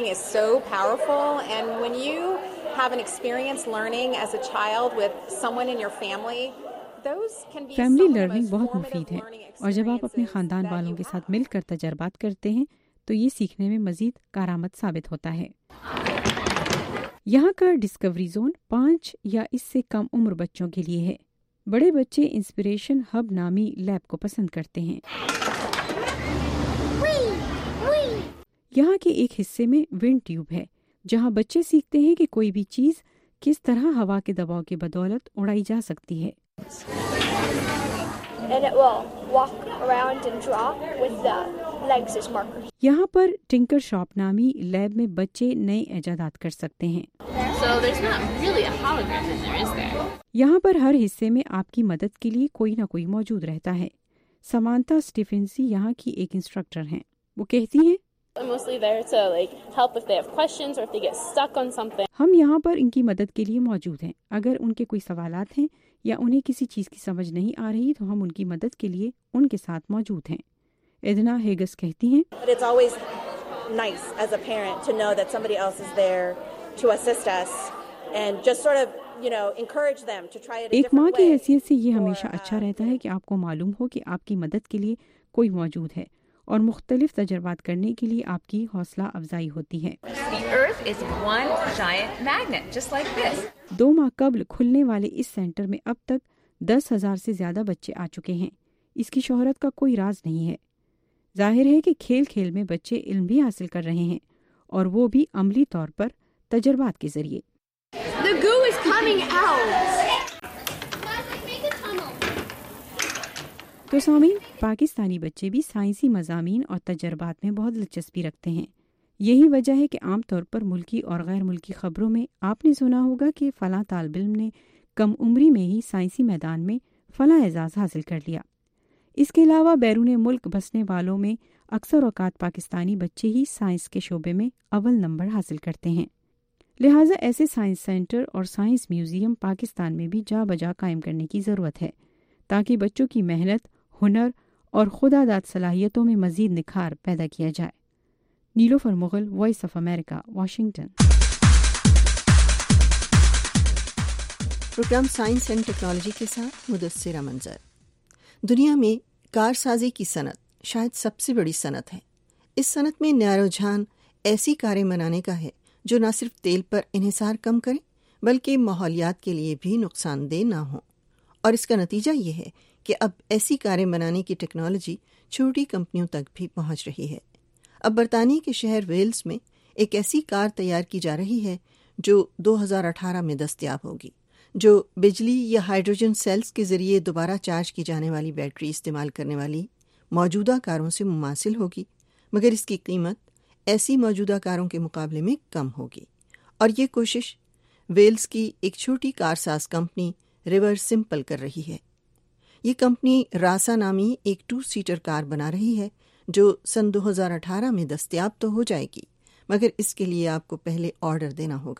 فیملی لرننگ بہت مفید ہے، اور جب آپ اپنے خاندان والوں کے ساتھ مل کر تجربات کرتے ہیں تو یہ سیکھنے میں مزید کارآمد ثابت ہوتا ہے. یہاں کا ڈسکوری زون 5 یا اس سے کم عمر بچوں کے لیے ہے. بڑے بچے انسپریشن ہب نامی لیب کو پسند کرتے ہیں. یہاں کے ایک حصے میں ونڈ ٹیوب ہے جہاں بچے سیکھتے ہیں کہ کوئی بھی چیز کس طرح ہوا کے دباؤ کے بدولت اڑائی جا سکتی ہے. یہاں پر ٹنکر شاپ نامی لیب میں بچے نئے ایجادات کر سکتے ہیں. یہاں پر ہر حصے میں آپ کی مدد کے لیے کوئی نہ کوئی موجود رہتا ہے. سمانتا سٹیفنسی یہاں کی ایک انسٹرکٹر ہیں. وہ کہتی ہیں ہم یہاں پر ان کی مدد کے لیے موجود ہیں. اگر ان کے کوئی سوالات ہیں یا انہیں کسی چیز کی سمجھ نہیں آ رہی تو ہم ان کی مدد کے لیے ان کے ساتھ موجود ہیں. ایدنا ہیگس کہتی ہیں ایک ماں کی حیثیت سے یہ ہمیشہ اچھا رہتا ہے کہ آپ کو معلوم ہو کہ آپ کی مدد کے لیے کوئی موجود ہے اور مختلف تجربات کرنے کے لیے آپ کی حوصلہ افزائی ہوتی ہے. 2 ماہ قبل کھلنے والے اس سینٹر میں اب تک 10,000 سے زیادہ بچے آ چکے ہیں. اس کی شہرت کا کوئی راز نہیں ہے. ظاہر ہے کہ کھیل کھیل میں بچے علم بھی حاصل کر رہے ہیں اور وہ بھی عملی طور پر تجربات کے ذریعے. تو سامعین، پاکستانی بچے بھی سائنسی مضامین اور تجربات میں بہت دلچسپی رکھتے ہیں. یہی وجہ ہے کہ عام طور پر ملکی اور غیر ملکی خبروں میں آپ نے سنا ہوگا کہ فلاں طالب علم نے کم عمری میں ہی سائنسی میدان میں فلاں اعزاز حاصل کر لیا. اس کے علاوہ بیرون ملک بسنے والوں میں اکثر اوقات پاکستانی بچے ہی سائنس کے شعبے میں اول نمبر حاصل کرتے ہیں. لہٰذا ایسے سائنس سینٹر اور سائنس میوزیم پاکستان میں بھی جا بجا قائم کرنے کی ضرورت ہے تاکہ بچوں کی محنت، ہنر اور خودداد صلاحیتوں میں مزید نکھار پیدا کیا جائے. Nilofar Mughal, Voice of America, Washington. Programme science and technology کے ساتھ مدثرہ منظر. دنیا میں کار سازی کی صنعت شاید سب سے بڑی صنعت ہے. اس صنعت میں نیا رجحان ایسی کاریں بنانے کا ہے جو نہ صرف تیل پر انحصار کم کریں بلکہ ماحولیات کے لیے بھی نقصان دہ نہ ہوں. اور اس کا نتیجہ یہ ہے کہ اب ایسی کاریں بنانے کی ٹیکنالوجی چھوٹی کمپنیوں تک بھی پہنچ رہی ہے. اب برطانیہ کے شہر ویلز میں ایک ایسی کار تیار کی جا رہی ہے جو 2018 میں دستیاب ہوگی، جو بجلی یا ہائیڈروجن سیلز کے ذریعے دوبارہ چارج کی جانے والی بیٹری استعمال کرنے والی موجودہ کاروں سے مماثل ہوگی، مگر اس کی قیمت ایسی موجودہ کاروں کے مقابلے میں کم ہوگی. اور یہ کوشش ویلز کی ایک چھوٹی کار ساز کمپنی रिवर सिंपल कर रही है। ये कंपनी रासा नामी एक 2-सीटर कार बना रही है जो सन 2018 में दस्तयाब तो हो जाएगी, मगर इसके लिए आपको पहले ऑर्डर देना होगा।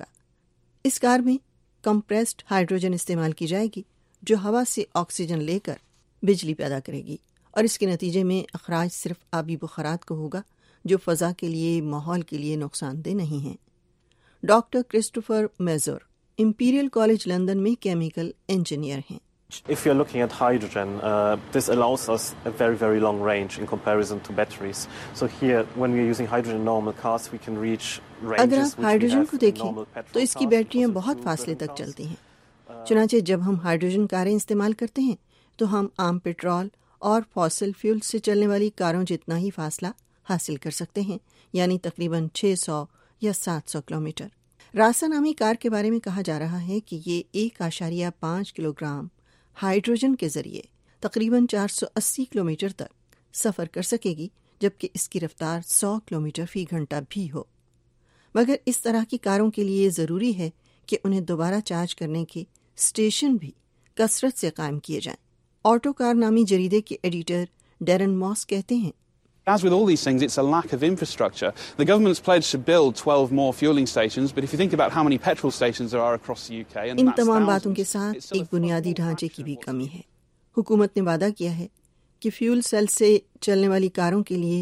इस कार में कंप्रेस्ड हाइड्रोजन इस्तेमाल की जाएगी जो हवा से ऑक्सीजन लेकर बिजली पैदा करेगी, और इसके नतीजे में अखराज सिर्फ आबी बुखारात को होगा जो फ़ज़ा के लिए, माहौल के लिए नुकसानदेह नहीं है। Doctor Christopher Major Imperial College London में केमिकल इंजीनियर हैं। If you're looking at hydrogen, this allows us a very, very long range in comparison to batteries. So here, when we're using hydrogen in normal cars, we can reach ranges अगर आप hydrogen को which we have in देखें normal petrol तो इसकी cars बैटरियां because of बहुत fuel फासले burning तक cars. चलती हैं। चुनांचे जब हम हाइड्रोजन कारें इस्तेमाल करते हैं तो हम आम पेट्रोल और फॉसिल फ्यूल से चलने वाली कारों जितना ही फासला हासिल कर सकते हैं, यानी तकरीबन 600 या 700 किलोमीटर। रासा नामी कार के बारे में कहा जा रहा है कि ये 1.5 किलोग्राम हाइड्रोजन के जरिए तकरीबन 480 किलोमीटर तक सफ़र कर सकेगी, जबकि इसकी रफ्तार 100 किलोमीटर फी घंटा भी हो। मगर इस तरह की कारों के लिए ज़रूरी है कि उन्हें दोबारा चार्ज करने के स्टेशन भी कसरत से कायम किए जाएं। ऑटो कार नामी जरीदे के एडिटर डेरन मॉस कहते हैं, As with all these things, it's a lack of infrastructure. The government's pledged to build 12 more fueling stations, but if you think about how many petrol stations there are across the UK, and in that's तमाम thousands, बातों के साथ एक बुनियादी ढांचे की भी कमी है। हुकूमत ने वादा किया है कि फ्यूल सेल से चलने वाली कारों के लिए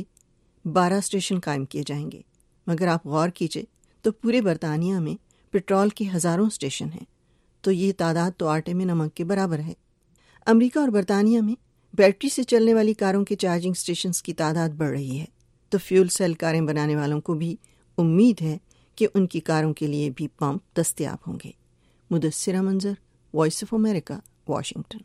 12 स्टेशन कायम किए जाएंगे, मगर आप गौर कीजिए तो पूरे बरतानिया में पेट्रोल के हज़ारों स्टेशन हैं, तो ये तादाद तो आटे में नमक के बराबर है। अमेरिका और बरतानिया में बैटरी से चलने वाली कारों के चार्जिंग स्टेशंस की तादाद बढ़ रही है, तो फ्यूल सेल कारें बनाने वालों को भी उम्मीद है कि उनकी कारों के लिए भी पंप दस्तयाब होंगे। मुदस्सिरा मंजर, वॉइस ऑफ अमेरिका, वाशिंगटन।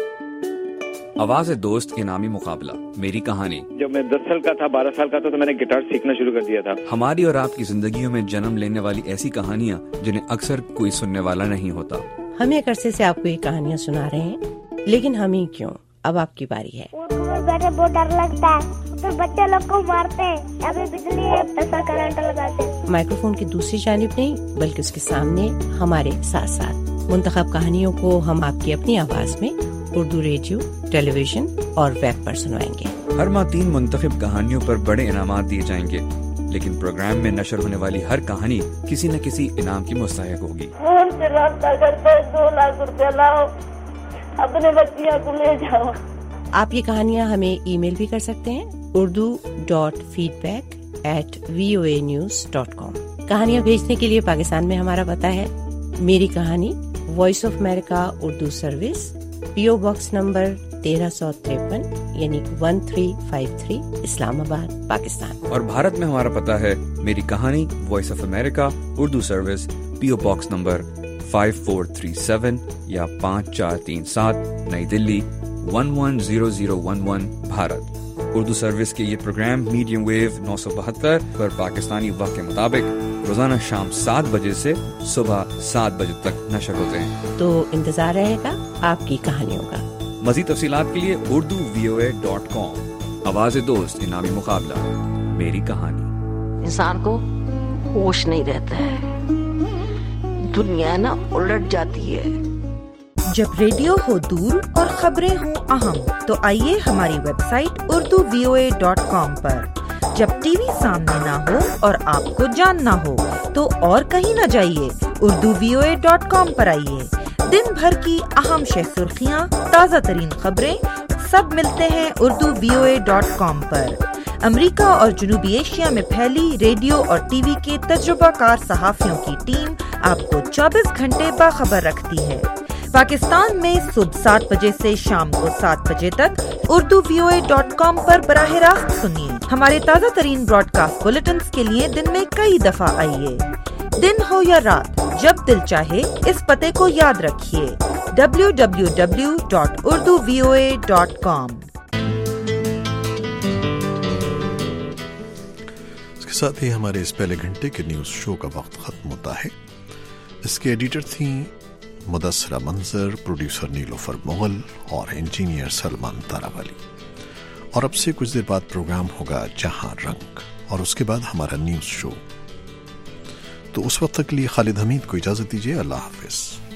आवाज़ दोस्त इनामी मुकाबला, मेरी कहानी। जब मैं 10 साल का था, 12 साल का था, तो मैंने गिटार सीखना शुरू कर दिया था। हमारी और आपकी जिंदगियों में जन्म लेने वाली ऐसी कहानियाँ जिन्हें अक्सर कोई सुनने वाला नहीं होता। हम एक अरसे से आपको ये कहानियाँ सुना रहे हैं, लेकिन हम ही क्यों, अब आपकी बारी है। बैठे बहुत डर लगता है, तो बच्चे लोग को मारते हैं, अभी बिजली है, ऐसा करंट लगाते हैं। माइक्रोफोन की दूसरी जानिब नहीं, बल्कि उसके सामने हमारे साथ साथ मुंतखब कहानियों को हम आपकी अपनी आवाज में उर्दू रेडियो, टेलीविजन और वेब पर सुनवाएंगे। हर माह 3 मुंतखब कहानियों पर बड़े इनामात दिए जाएंगे, लेकिन प्रोग्राम में नशर होने वाली हर कहानी किसी न किसी इनाम की मुस्तहिक होगी। फोन से रास्ता करते 2 लाख रुपया लाओ, अपने बच्चियों को ले जाओ। आप ये कहानियाँ हमें ईमेल भी कर सकते हैं urdu.feedback@voanews.com। कहानियाँ भेजने के लिए पाकिस्तान में हमारा पता है मेरी कहानी, Voice of America Urdu service, PO box number 1353 यानी 1353, इस्लामाबाद, पाकिस्तान। और भारत में हमारा पता है मेरी कहानी, Voice of America Urdu service, PO box number 5437 या 5437, नई दिल्ली 110011, भारत। उर्दू सर्विस के ये प्रोग्राम मीडियम वेव 972 पर पाकिस्तानी वक्त के मुताबिक रोजाना शाम 7 बजे से सुबह 7 बजे तक नशर होते हैं। तो इंतजार रहेगा आपकी कहानियों का। मज़ीद तफसीलात के लिए urduvoa.com। आवाज़ दोस्त इनामी मुकाबला, मेरी कहानी। इंसान को होश नहीं रहता है, दुनिया ना उलट जाती है। जब रेडियो हो दूर और खबरें हो अहम, तो आइए हमारी वेबसाइट urduvoa.com पर। जब टीवी सामने ना हो और आपको जानना हो, तो और कहीं न जाइए, urduvoa.com पर आइए। दिन भर की अहम सुर्खियाँ, ताज़ा तरीन खबरें, सब मिलते हैं urduvoa.com पर। अमेरिका और जनूबी एशिया में फैली रेडियो और टीवी के तजुर्बाकार सहाफियों की टीम आपको 24 घंटे बाखबर रखती है। पाकिस्तान में सुबह 7 बजे से शाम को 7 बजे तक urduvoa.com पर बराह रास्त सुनिए। हमारे ताज़ा तरीन ब्रॉडकास्ट बुलेटिन्स के लिए दिन में कई दफा आइए। दिन हो या रात, जब दिल चाहे इस पते को याद रखिए, www.urduvoa.com। इसके साथ ही हमारे इस पहले घंटे के न्यूज शो का वक्त खत्म होता है। इसके एडिटर थी मुदस्सिरा मंजर, प्रोड्यूसर नीलोफर मुगल और इंजीनियर सलमान तारावाली। और अब से कुछ देर बाद प्रोग्राम होगा जहां रंग, और उसके बाद हमारा न्यूज शो। तो उस वक्त तक के लिए खालिद हमीद को इजाजत दीजिए। अल्लाह हाफिज।